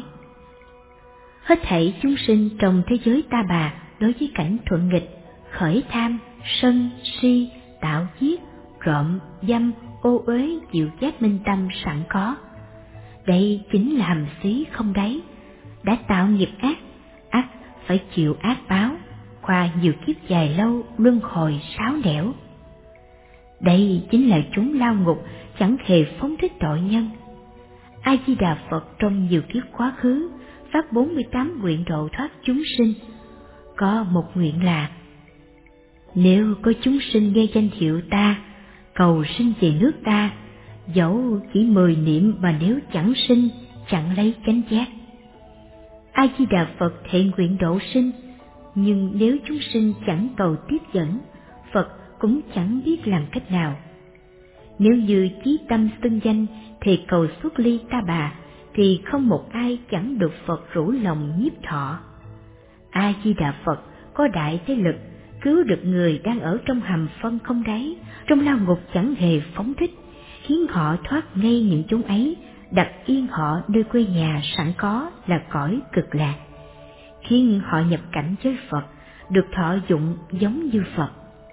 Speaker 2: Hết thảy chúng sinh trong thế giới ta bà đối với cảnh thuận nghịch, khởi tham, sân, si, tạo giết, trộm, dâm, ô uế, diệu giác minh tâm sẵn có. Đây chính là hầm xí không đáy. Đã tạo nghiệp ác, ắt phải chịu ác báo, qua nhiều kiếp dài lâu luân hồi sáo nẻo. Đây chính là chúng lao ngục, chẳng hề phóng thích tội nhân. A Di Đà Phật trong nhiều kiếp quá khứ phát 48 nguyện độ thoát chúng sinh. Có một nguyện là: nếu có chúng sinh nghe danh hiệu ta, cầu sinh về nước ta, dẫu chỉ 10 niệm mà nếu chẳng sinh, chẳng lấy chánh giác. A Di Đà Phật thệ nguyện độ sinh, nhưng nếu chúng sinh chẳng cầu tiếp dẫn, Phật cũng chẳng biết làm cách nào. Nếu như chí tâm xưng danh thì cầu xuất ly ta bà, thì không một ai chẳng được Phật rủ lòng nhiếp thọ. A Di Đà Phật có đại thế lực, cứu được người đang ở trong hầm phân không đáy, trong lao ngục chẳng hề phóng thích, khiến họ thoát ngay những chốn ấy, đặt yên họ nơi quê nhà sẵn có là cõi cực lạc, khiến họ nhập cảnh với Phật, được thọ dụng giống như Phật.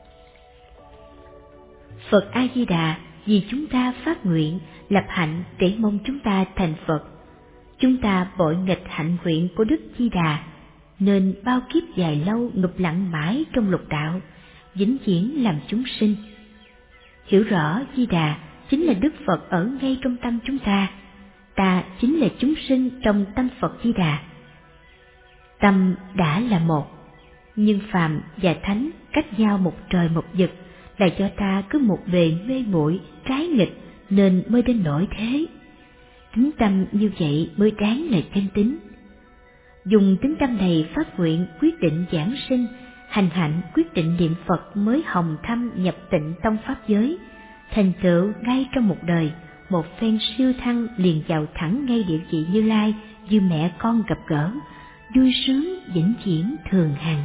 Speaker 2: Phật A Di Đà vì chúng ta phát nguyện lập hạnh để mong chúng ta thành Phật. Chúng ta bội nghịch hạnh nguyện của Đức Di Đà, nên bao kiếp dài lâu ngụp lặng mãi trong lục đạo, vĩnh viễn làm chúng sinh. Hiểu rõ Di Đà chính là Đức Phật ở ngay trong tâm chúng ta chính là chúng sinh trong tâm Phật Di Đà. Tâm đã là một, nhưng phàm và thánh cách nhau một trời một vực, là do ta cứ một bề mê muội trái nghịch nên mới đến nỗi thế. Tính tâm như vậy mới đáng là chân tín. Dùng tính tâm này phát nguyện quyết định giảng sinh, hành hạnh quyết định niệm Phật mới hồng thăm nhập tịnh tông pháp giới, thành tựu ngay trong một đời, một phen siêu thăng liền vào thẳng ngay địa vị Như Lai, như mẹ con gặp gỡ, vui sướng vĩnh viễn thường hằng.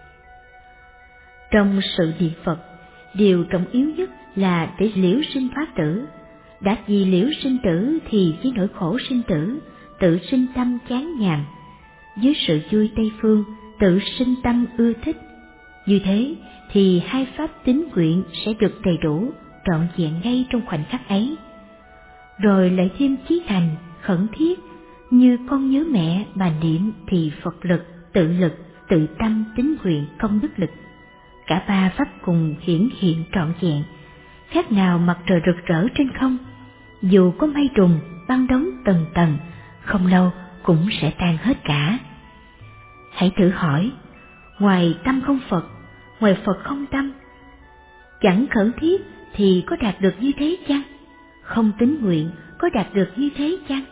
Speaker 2: Trong sự niệm Phật, điều trọng yếu nhất là để liễu sinh thoát tử. Đã vì liễu sinh tử thì với nỗi khổ sinh tử, tự sinh tâm chán nhàm, với sự vui Tây phương, tự sinh tâm ưa thích. Như thế thì hai pháp tín nguyện sẽ được đầy đủ, trọn vẹn ngay trong khoảnh khắc ấy. Rồi lại thêm chí thành, khẩn thiết, như con nhớ mẹ bà niệm thì Phật lực, tự tâm, tín nguyện, công đức lực. Cả ba pháp cùng hiển hiện trọn vẹn, khác nào mặt trời rực rỡ trên không. Dù có mây trùng, băng đóng tầng tầng, không lâu cũng sẽ tan hết cả. Hãy thử hỏi, ngoài tâm không Phật, ngoài Phật không tâm, chẳng khẩn thiết thì có đạt được như thế chăng? Không tín nguyện có đạt được như thế chăng?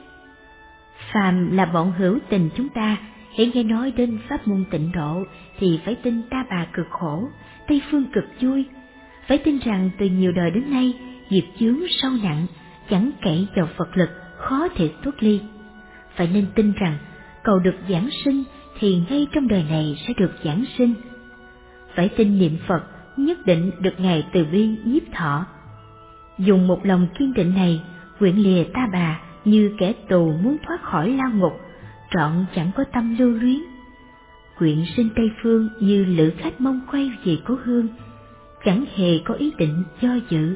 Speaker 2: Phàm là bọn hữu tình chúng ta, hãy nghe nói đến pháp môn tịnh độ thì phải tin ta bà cực khổ, Tây phương cực vui. Phải tin rằng từ nhiều đời đến nay, nghiệp chướng sâu nặng, chẳng cậy vào Phật lực, khó thể thoát ly. Phải nên tin rằng cầu được giảng sinh thì ngay trong đời này sẽ được giảng sinh. Phải tin niệm Phật nhất định được Ngài từ bi nhiếp thọ. Dùng một lòng kiên định này, nguyện lìa ta bà như kẻ tù muốn thoát khỏi lao ngục, trọn chẳng có tâm lưu luyến. Nguyện sinh Tây phương như lữ khách mong quay về cố hương, chẳng hề có ý định do dự.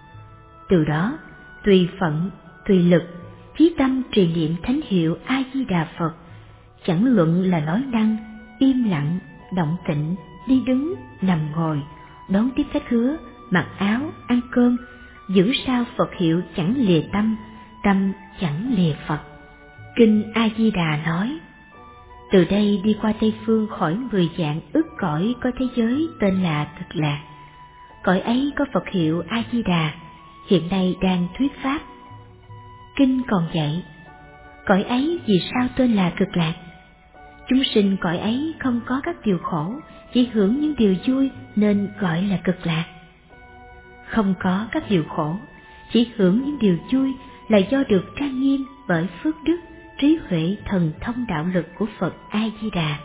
Speaker 2: Từ đó, tùy phận, tùy lực, chí tâm trì niệm thánh hiệu A Di Đà Phật, chẳng luận là nói năng, im lặng, động tịnh, đi đứng, nằm ngồi, đón tiếp khách khứa, mặc áo, ăn cơm, giữ sao Phật hiệu chẳng lìa tâm, tâm chẳng lìa Phật. Kinh A Di Đà nói: từ đây đi qua Tây phương khỏi 10 vạn ức cõi có thế giới tên là Cực Lạc. Cõi ấy có Phật hiệu A Di Đà, hiện nay đang thuyết pháp. Kinh còn dạy, cõi ấy vì sao tên là Cực Lạc? Chúng sinh cõi ấy không có các điều khổ, chỉ hưởng những điều vui nên gọi là Cực Lạc. Không có các điều khổ, chỉ hưởng những điều vui là do được trang nghiêm bởi phước đức, trí huệ, thần thông đạo lực của Phật A Di Đà.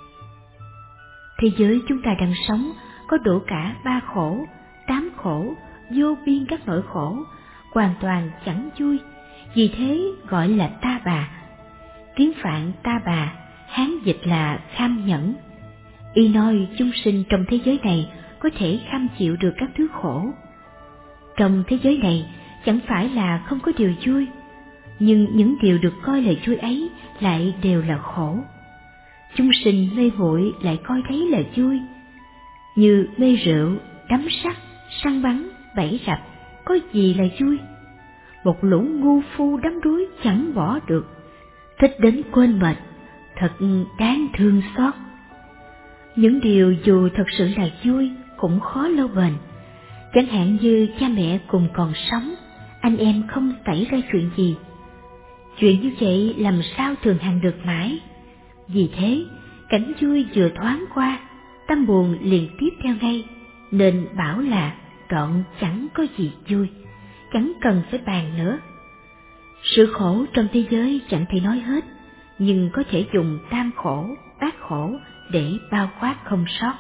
Speaker 2: Thế giới chúng ta đang sống có đủ cả 3 khổ, 8 khổ, vô biên các nỗi khổ, hoàn toàn chẳng vui, vì thế gọi là ta bà. Tiếng Phạn ta bà, Hán dịch là kham nhẫn. Y nói chúng sinh trong thế giới này có thể kham chịu được các thứ khổ. Trong thế giới này chẳng phải là không có điều vui, nhưng những điều được coi là vui ấy lại đều là khổ. Chúng sinh mê muội lại coi thấy là vui, như mê rượu, đắm sắc, săn bắn, bẫy rập, có gì là vui? một lũ ngu phu đắm đuối chẳng bỏ được, thích đến quên mệt, thật đáng thương xót. Những điều dù thật sự là vui cũng khó lâu bền, chẳng hạn như cha mẹ cùng còn sống, anh em không xảy ra chuyện gì. Chuyện như vậy làm sao thường hằng được mãi. Vì thế, cảnh vui vừa thoáng qua, tâm buồn liền tiếp theo ngay, nên bảo là trọn chẳng có gì vui, chẳng cần phải bàn nữa. Sự khổ trong thế giới chẳng thể nói hết, nhưng có thể dùng tam khổ, bát khổ để bao quát không sót.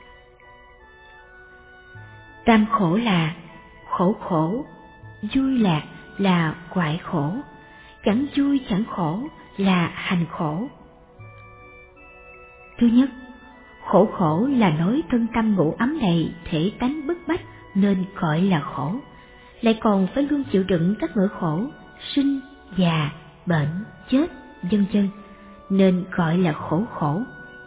Speaker 2: Tam khổ là khổ khổ, vui lạc là hoại khổ, chẳng vui chẳng khổ là hành khổ. Thứ nhất, khổ khổ là nỗi thân tâm ngủ ấm này thể tánh bức bách nên gọi là khổ, lại còn phải luôn chịu đựng các nỗi khổ sinh, già, bệnh, chết, vân vân, nên gọi là khổ khổ.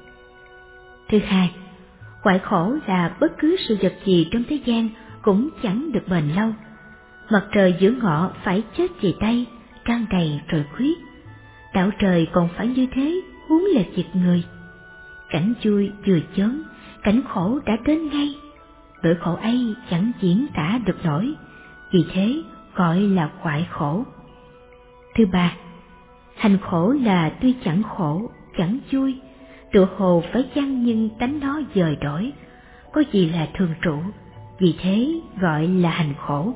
Speaker 2: Thứ hai, hoại khổ là bất cứ sự vật gì trong thế gian cũng chẳng được bền lâu. Mặt trời giữa ngọ phải chết về tay, trăng đầy rồi khuyết. Đạo trời còn phải như thế, huống là việc người. Cảnh vui vừa chớn, cảnh khổ đã đến ngay. Nỗi khổ ấy chẳng diễn tả được nổi, vì thế gọi là hoại khổ. Thứ ba, hành khổ là tuy chẳng khổ, chẳng vui, tựa hồ phải chăng nhưng tánh nó dời đổi, có gì là thường trụ, vì thế gọi là hành khổ.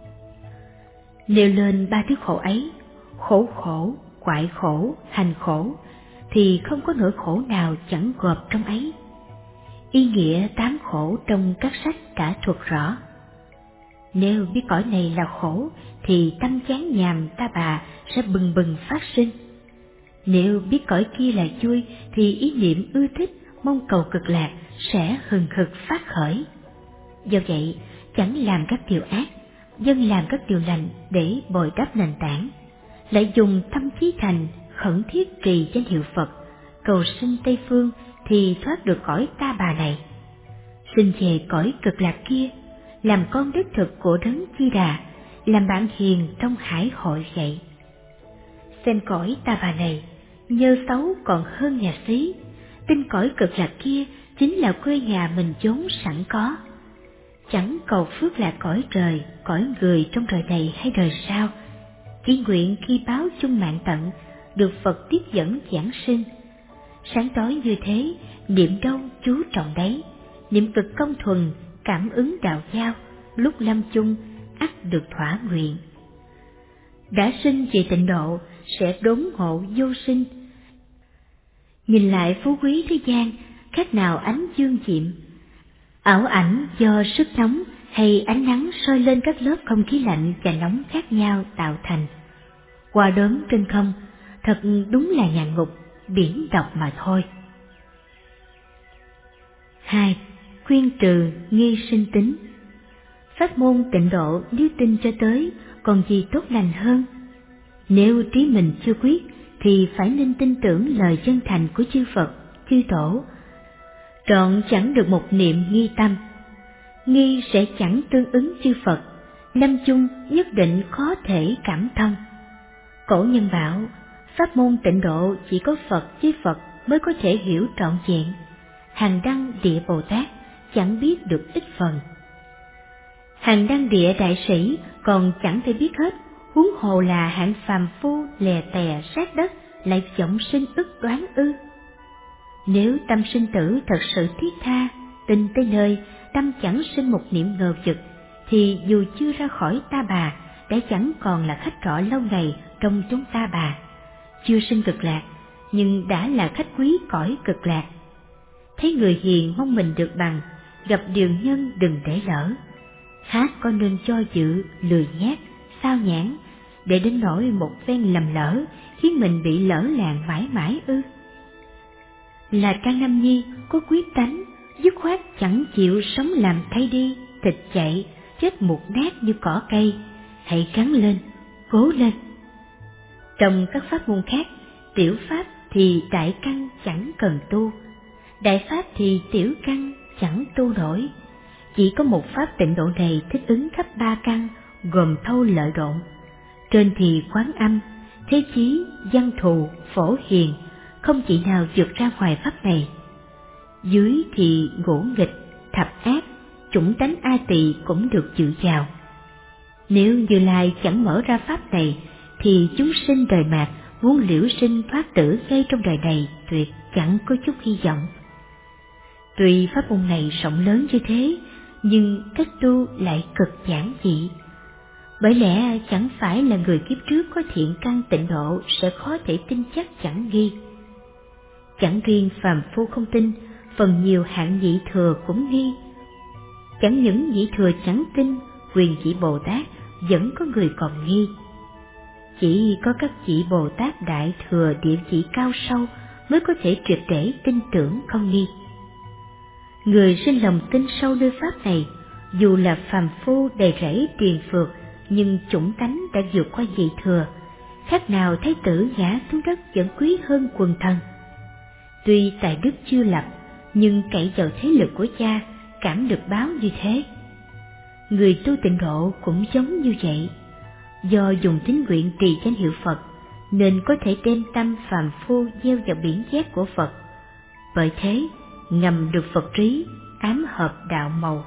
Speaker 2: Nêu lên ba thứ khổ ấy, khổ khổ, hoại khổ, hành khổ, thì không có nỗi khổ nào chẳng gộp trong ấy. Ý nghĩa tám khổ trong các sách đã thuật rõ. Nếu biết cõi này là khổ, thì tâm chán nhàm ta bà sẽ bừng bừng phát sinh. Nếu biết cõi kia là vui, thì ý niệm ưa thích, mong cầu cực lạc sẽ hừng hực phát khởi. Do vậy, chẳng làm các điều ác, dân làm các điều lành để bồi đắp nền tảng, lại dùng tâm chí thành khẩn thiết trì danh hiệu Phật, cầu sinh Tây Phương thì thoát được cõi ta bà này, sinh về cõi cực lạc kia, làm con đích thực của Đấng Di Đà, làm bạn hiền trong hải hội vậy. Xem cõi ta bà này, nhơ xấu còn hơn nhà xí, tin cõi cực lạc kia chính là quê nhà mình vốn sẵn có. Chẳng cầu phước là cõi trời, cõi người trong đời này hay đời sau, chỉ nguyện khi báo chung mạng tận, được Phật tiếp dẫn giảng sinh. Sáng tối như thế, niệm đâu chú trọng đấy, niệm cực công thuần, cảm ứng đạo giao, lúc lâm chung ắt được thỏa nguyện. Đã sinh về tịnh độ, sẽ đốn ngộ vô sinh. Nhìn lại phú quý thế gian, khác nào ánh dương diệm, ảo ảnh do sức nóng hay ánh nắng soi lên các lớp không khí lạnh và nóng khác nhau tạo thành. Qua đốm trên không, thật đúng là nhà ngục, biển độc mà thôi. 2. Khuyên trừ nghi sinh tính. Pháp môn tịnh độ nếu tin cho tới, còn gì tốt lành hơn. Nếu trí mình chưa quyết, thì phải nên tin tưởng lời chân thành của chư Phật, chư Tổ. Trọn chẳng được một niệm nghi tâm. Nghi sẽ chẳng tương ứng chư Phật, lâm chung nhất định khó thể cảm thông. Cổ nhân bảo, pháp môn tịnh độ chỉ có Phật với Phật mới có thể hiểu trọn vẹn. Hàng đăng địa Bồ Tát chẳng biết được ít phần. Hàng đăng địa đại sĩ còn chẳng thể biết hết, huống hồ là hạng phàm phu lè tè sát đất lại vọng sinh ức đoán ư. Nếu tâm sinh tử thật sự thiết tha, tin tới nơi, tâm chẳng sinh một niệm ngờ vực, thì dù chưa ra khỏi ta bà, đã chẳng còn là khách trọ lâu ngày trong chúng ta bà. Chưa sinh cực lạc, nhưng đã là khách quý cõi cực lạc. Thấy người hiền mong mình được bằng, gặp điều nhân đừng để lỡ. Há có nên cho dự, lười nhác, sao nhãn, để đến nỗi một phen lầm lỡ, khiến mình bị lỡ làng mãi mãi ư? Là Trang Nam Nhi có quyết tánh, dứt khoát chẳng chịu sống làm thay đi, thịt chạy, chết mục nát như cỏ cây. Hãy gắng lên, cố lên. Trong các pháp môn khác, tiểu pháp thì đại căn chẳng cần tu, đại pháp thì tiểu căn chẳng tu nổi. Chỉ có một pháp tịnh độ này thích ứng khắp ba căn, gồm thâu lợi độn. Trên thì Quán Âm, Thế Chí, Văn Thù, Phổ Hiền, không chỉ nào vượt ra ngoài pháp này. Dưới thì Ngũ Nghịch, Thập Ác, chủng tánh A Tỳ cũng được dự vào. Nếu Như Lai chẳng mở ra pháp này, thì chúng sinh đời mạt muốn liễu sinh thoát tử ngay trong đời này tuyệt chẳng có chút hy vọng. Tuy pháp môn này rộng lớn như thế, nhưng cách tu lại cực giản dị. Bởi lẽ chẳng phải là người kiếp trước có thiện căn tịnh độ sẽ khó thể tin chắc chẳng nghi. Chẳng riêng phàm phu không tin, phần nhiều hạng nhị thừa cũng nghi. Chẳng những nhị thừa chẳng tin, quyền chỉ Bồ Tát vẫn có người còn nghi. Chỉ có các vị Bồ Tát Đại Thừa địa vị cao sâu mới có thể triệt để tin tưởng không nghi. Người sinh lòng tin sâu nơi pháp này, dù là phàm phu đầy rẫy tiền phược, nhưng chủng tánh đã vượt qua vị thừa, khác nào thái tử ngã xuống đất vẫn quý hơn quần thần. Tuy tài đức chưa lập, nhưng cậy vào thế lực của cha, cảm được báo như thế. Người tu tịnh độ cũng giống như vậy. Do dùng tín nguyện trì danh hiệu Phật, nên có thể đem tâm phàm phu gieo vào biển giác của Phật. Bởi thế, ngầm được Phật trí, ám hợp đạo màu.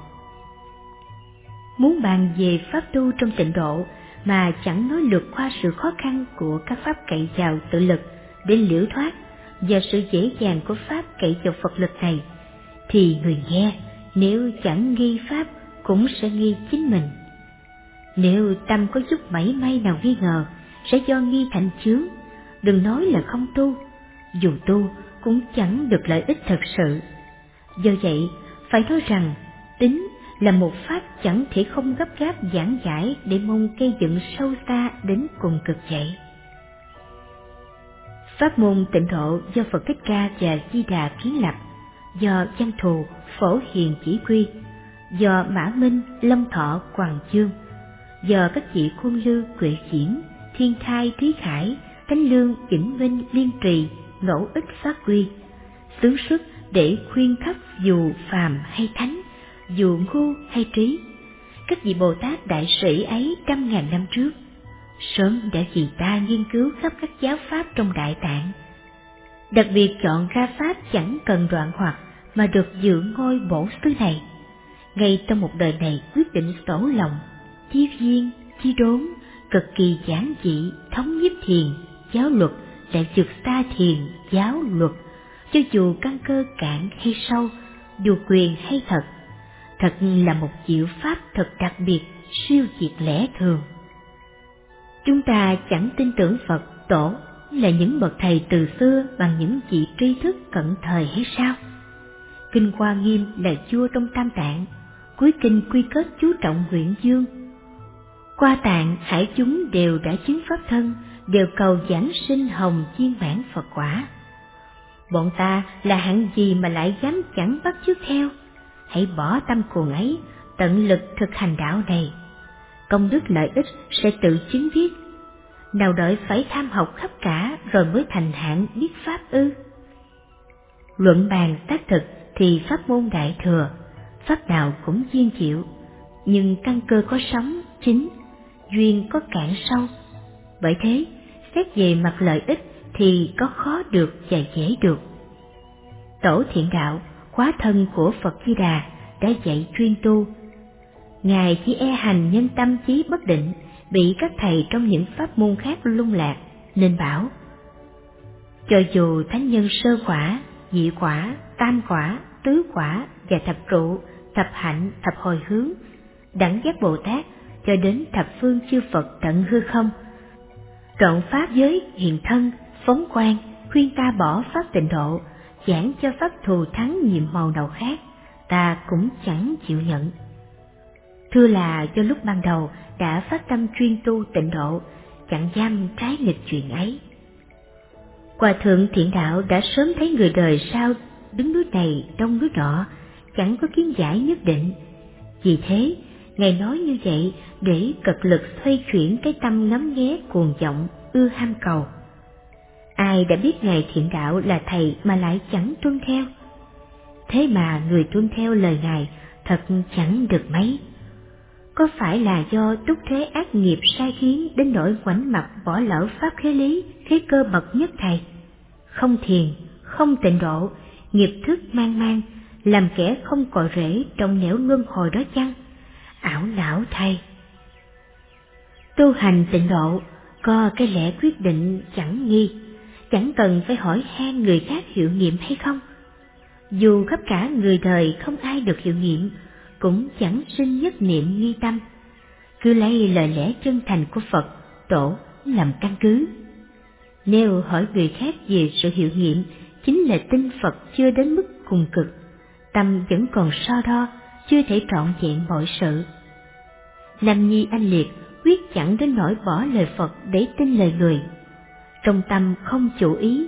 Speaker 2: Muốn bàn về pháp tu trong tịnh độ mà chẳng nói lược qua sự khó khăn của các pháp cậy vào tự lực để liễu thoát và sự dễ dàng của pháp cậy vào Phật lực này, thì người nghe nếu chẳng nghi pháp cũng sẽ nghi chính mình. Nếu tâm có chút mảy may nào nghi ngờ, sẽ do nghi thành chướng, đừng nói là không tu, dù tu cũng chẳng được lợi ích thật sự. Do vậy, phải nói rằng tín là một pháp chẳng thể không gấp gáp giảng giải để mong gây dựng sâu xa đến cùng cực vậy. Pháp môn tịnh độ do Phật Thích Ca và Di Đà kiến lập, do Văn Thù, Phổ Hiền chỉ quy, do Mã Minh, Long Thọ, Hoàng Dương, do các vị Khuôn Lư, Huệ Diễn, Thiên Thai, Thúy Khải, Thánh Lương, Vĩnh Minh, Liên Trì, Ngẫu Ích phát quy, xướng sức để khuyên khắp dù phàm hay thánh, dù ngu hay trí. Các vị Bồ Tát đại sĩ ấy 100.000 năm trước sớm đã vì ta nghiên cứu khắp các giáo pháp trong Đại Tạng, đặc biệt chọn ra pháp chẳng cần đoạn hoặc mà được dự ngôi bổ xứ này. Ngay trong một đời này quyết định sổ lòng, chi viên, chi đốn, cực kỳ giản dị, thống nhiếp thiền, giáo luật lại vượt xa thiền, giáo luật, cho dù căn cơ cạn hay sâu, dù quyền hay thật. Thật là một diệu pháp thật đặc biệt, siêu diệt lẽ thường. Chúng ta chẳng tin tưởng Phật Tổ là những bậc thầy từ xưa bằng những vị tri thức cận thời hay sao? Kinh Hoa Nghiêm là vua trong Tam Tạng, cuối kinh quy kết chú trọng nguyện dương. Qua Tạng hải chúng đều đã chứng pháp thân, đều cầu giảng sinh hồng viên mãn Phật quả. Bọn ta là hạng gì mà lại dám chẳng bắt chước theo? Hãy bỏ tâm cuồng ấy, tận lực thực hành đạo này. Công đức lợi ích sẽ tự chứng biết. Nào đợi phải tham học khắp cả rồi mới thành hạng biết pháp ư? Luận bàn xác thực thì pháp môn Đại Thừa, pháp nào cũng duyên chịu, nhưng căn cơ có sóng chính, duyên có cạn sâu. Bởi thế, xét về mặt lợi ích thì có khó được và dễ được. Tổ Thiện Đạo, hóa thân của Phật Di Đà, đã dạy chuyên tu. Ngài chỉ e hành nhân tâm trí bất định, bị các thầy trong những pháp môn khác lung lạc, nên bảo: cho dù thánh nhân sơ quả, nhị quả, tam quả, tứ quả và thập trụ, thập hạnh, thập hồi hướng, đẳng giác Bồ Tát cho đến thập phương chư Phật tận hư không, trọn pháp giới hiện thân, phóng quang, khuyên ta bỏ pháp tịnh độ, giảng cho pháp thù thắng nhiệm màu nào khác, ta cũng chẳng chịu nhận. Thưa là do lúc ban đầu đã phát tâm chuyên tu tịnh độ, chẳng dám trái nghịch chuyện ấy. Hòa thượng Thiện Đạo đã sớm thấy người đời sau đứng núi này đông núi nọ, chẳng có kiến giải nhất định. Vì thế, Ngài nói như vậy để cật lực xoay chuyển cái tâm ngắm nghé cuồng vọng, ưa ham cầu. Ai đã biết Ngài Thiện Đạo là thầy mà lại chẳng tuân theo? Thế mà người tuân theo lời Ngài thật chẳng được mấy. Có phải là do túc thế ác nghiệp sai khiến đến nỗi ngoảnh mặt bỏ lỡ pháp khế lý, khế cơ bậc nhất thầy? Không thiền, không tịnh độ, nghiệp thức mang mang, làm kẻ không cội rễ trong nẻo luân hồi đó chăng? Ảo não thay! Tu hành tịnh độ có cái lẽ quyết định chẳng nghi, chẳng cần phải hỏi han người khác hiệu nghiệm hay không. Dù khắp cả người đời không ai được hiệu nghiệm, cũng chẳng sinh nhất niệm nghi tâm. Cứ lấy lời lẽ chân thành của Phật, Tổ làm căn cứ. Nếu hỏi người khác về sự hiệu nghiệm, chính là tin Phật chưa đến mức cùng cực, tâm vẫn còn so đo, chưa thể trọn vẹn mọi sự. Nam Nhi anh liệt quyết chẳng đến nỗi bỏ lời Phật để tin lời người. Trong tâm không chủ ý,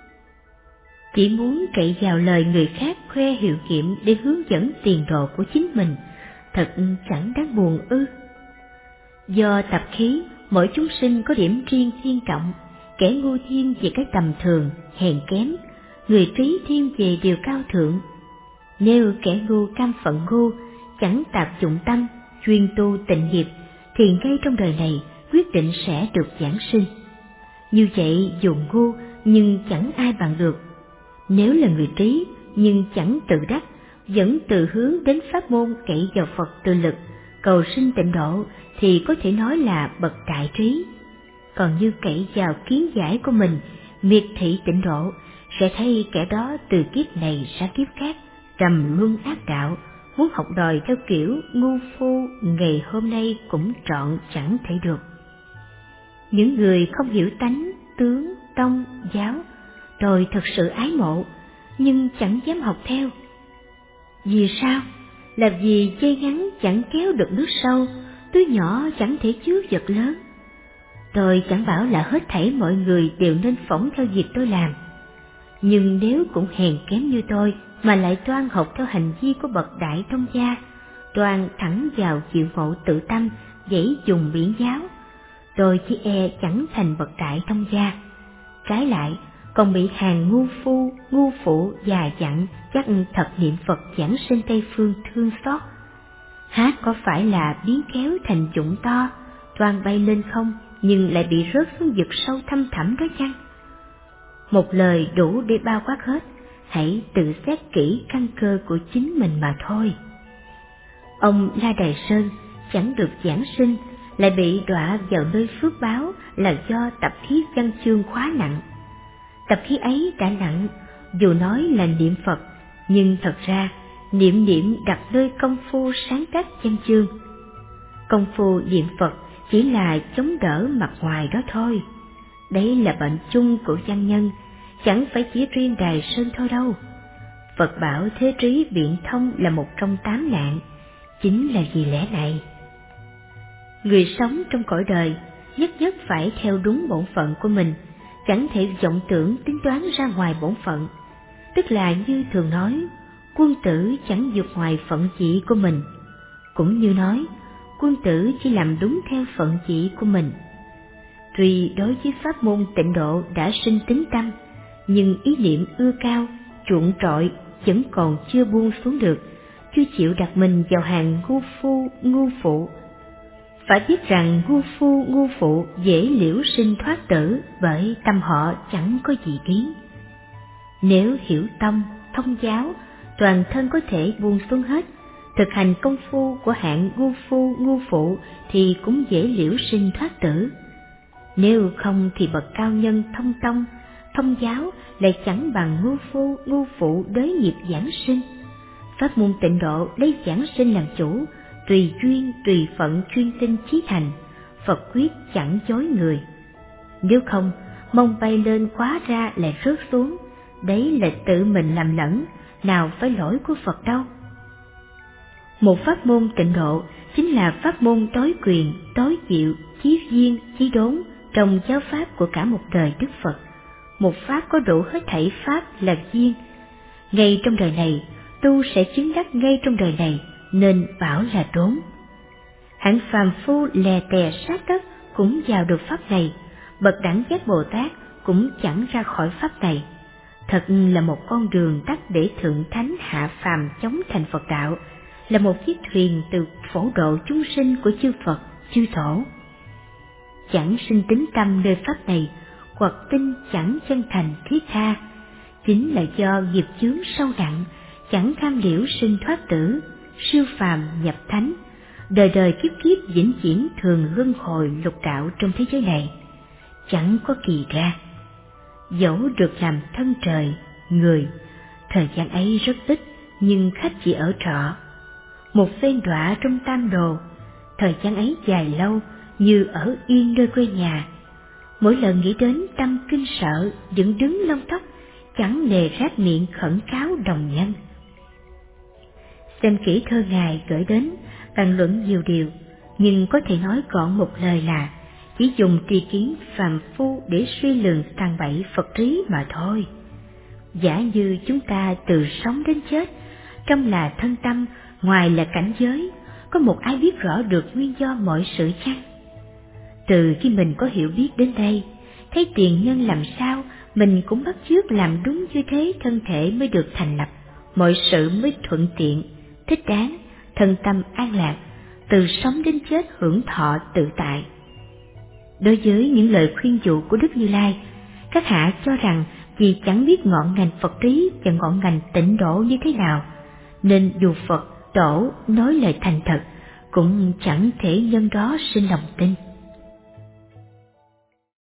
Speaker 2: chỉ muốn cậy vào lời người khác khoe hiệu nghiệm để hướng dẫn tiền đồ của chính mình, thật chẳng đáng buồn ư. Do tập khí, mỗi chúng sinh có điểm riêng thiên trọng, kẻ ngu thiên về cái tầm thường, hèn kém, người trí thiên về điều cao thượng. Nếu kẻ ngu cam phận ngu, chẳng tạp dụng tâm, chuyên tu tịnh nghiệp, thì ngay trong đời này quyết định sẽ được giảng sinh. Như vậy dù ngu nhưng chẳng ai bằng được. Nếu là người trí nhưng chẳng tự đắc, vẫn tự hướng đến pháp môn cậy vào Phật tự lực, cầu sinh tịnh độ, thì có thể nói là bậc đại trí. Còn như cậy vào kiến giải của mình, miệt thị tịnh độ, sẽ thấy kẻ đó từ kiếp này sang kiếp khác, trầm luân ác đạo, muốn học đòi theo kiểu ngu phu, ngày hôm nay cũng trọn chẳng thể được. Những người không hiểu tánh, tướng, tông, giáo, rồi thật sự ái mộ, nhưng chẳng dám học theo. Vì sao? Là vì dây ngắn chẳng kéo được nước sâu, túi nhỏ chẳng thể chứa vật lớn. Tôi chẳng bảo là hết thảy mọi người đều nên phỏng theo việc tôi làm. Nhưng nếu cũng hèn kém như tôi mà lại toan học theo hành vi của bậc đại thông gia, toan thẳng vào chịu ngộ tự tâm, dãy dùng biển giáo, tôi chỉ e chẳng thành bậc đại thông gia. Trái lại, còn bị hàng ngu phu, ngu phụ già dặn chắc thật niệm Phật giảng sinh Tây Phương thương xót. Hát có phải là biến kéo thành chụng to, toan bay lên không nhưng lại bị rớt xuống vực sâu thăm thẳm đó chăng? Một lời đủ để bao quát hết, hãy tự xét kỹ căn cơ của chính mình mà thôi. Ông La Đài Sơn chẳng được giảng sinh, lại bị đọa vào nơi phước báo là do tập khí văn chương quá nặng. Tập khí ấy đã nặng, dù nói là niệm Phật, nhưng thật ra niệm đặt nơi công phu sáng tác văn chương. Công phu niệm Phật chỉ là chống đỡ mặt ngoài đó thôi. Đấy là bệnh chung của văn nhân, chẳng phải chỉ riêng Đài Sơn thôi đâu. Phật bảo thế trí biện thông là một trong 8 nạn, chính là vì lẽ này. Người sống trong cõi đời nhất nhất phải theo đúng bổn phận của mình, chẳng thể vọng tưởng tính toán ra ngoài bổn phận. Tức là như thường nói, quân tử chẳng vượt ngoài phận chỉ của mình. Cũng như nói, quân tử chỉ làm đúng theo phận chỉ của mình. Tuy đối với pháp môn tịnh độ đã sinh tín tâm, nhưng ý niệm ưa cao, chuộng trội vẫn còn chưa buông xuống được, chưa chịu đặt mình vào hàng ngu phu, ngu phụ. Phải biết rằng ngu phu, ngu phụ dễ liễu sinh thoát tử, bởi tâm họ chẳng có gì biến. Nếu hiểu tông, thông giáo, toàn thân có thể buông xuống hết, thực hành công phu của hạng ngu phu, ngu phụ thì cũng dễ liễu sinh thoát tử. Nếu không thì bậc cao nhân thông tông, thông giáo lại chẳng bằng ngu phu, ngu phụ đới nghiệp giảng sinh. Pháp môn tịnh độ lấy giảng sinh làm chủ, tùy duyên, tùy phận chuyên tinh chí thành, Phật quyết chẳng dối người. Nếu không, mong bay lên khóa ra lại rớt xuống, đấy là tự mình làm lẫn, nào phải lỗi của Phật đâu. Một pháp môn tịnh độ chính là pháp môn tối quyền, tối diệu, chí duyên, chí đốn trong giáo pháp của cả một đời Đức Phật. Một pháp có đủ hết thảy pháp là duyên. Ngay trong đời này, tu sẽ chứng đắc ngay trong đời này, nên bảo là đốn. Hạng phàm phu lè tè sát đất cũng vào được pháp này, bậc đẳng giác Bồ Tát cũng chẳng ra khỏi pháp này. Thật là một con đường tắt để thượng thánh hạ phàm chống thành Phật đạo, là một chiếc thuyền từ phổ độ chúng sinh của chư Phật, chư Tổ. Chẳng sinh tín tâm nơi pháp này, hoặc tin chẳng chân thành thiết tha, chính là do nghiệp chướng sâu nặng, chẳng cam liễu sinh thoát tử, siêu phàm nhập thánh, đời đời kiếp kiếp vĩnh viễn thường luân hồi lục đạo trong thế giới này, chẳng có kỳ ra. Dẫu được làm thân trời, người, thời gian ấy rất ít, nhưng khách chỉ ở trọ. Một phen đọa trong tam đồ, thời gian ấy dài lâu như ở yên nơi quê nhà. Mỗi lần nghĩ đến tâm kinh sợ, dựng đứng lông tóc, chẳng nề rát miệng khẩn cáo đồng nhân. Xem kỹ thơ Ngài gửi đến, bàn luận nhiều điều, nhưng có thể nói gọn một lời là chỉ dùng tri kiến phàm phu để suy lường tàn bậy Phật trí mà thôi. Giả như chúng ta từ sống đến chết, trong là thân tâm, ngoài là cảnh giới, có một ai biết rõ được nguyên do mọi sự chăng? Từ khi mình có hiểu biết đến đây, thấy tiền nhân làm sao, mình cũng bắt chước làm đúng như thế, thân thể mới được thành lập, mọi sự mới thuận tiện, thích đáng, thân tâm an lạc, từ sống đến chết hưởng thọ tự tại. Đối với những lời khuyên dụ của Đức Như Lai, các hạ cho rằng vì chẳng biết ngọn ngành Phật trí và ngọn ngành tịnh độ như thế nào, nên dù Phật Tổ nói lời thành thật, cũng chẳng thể nhân đó sinh lòng tin.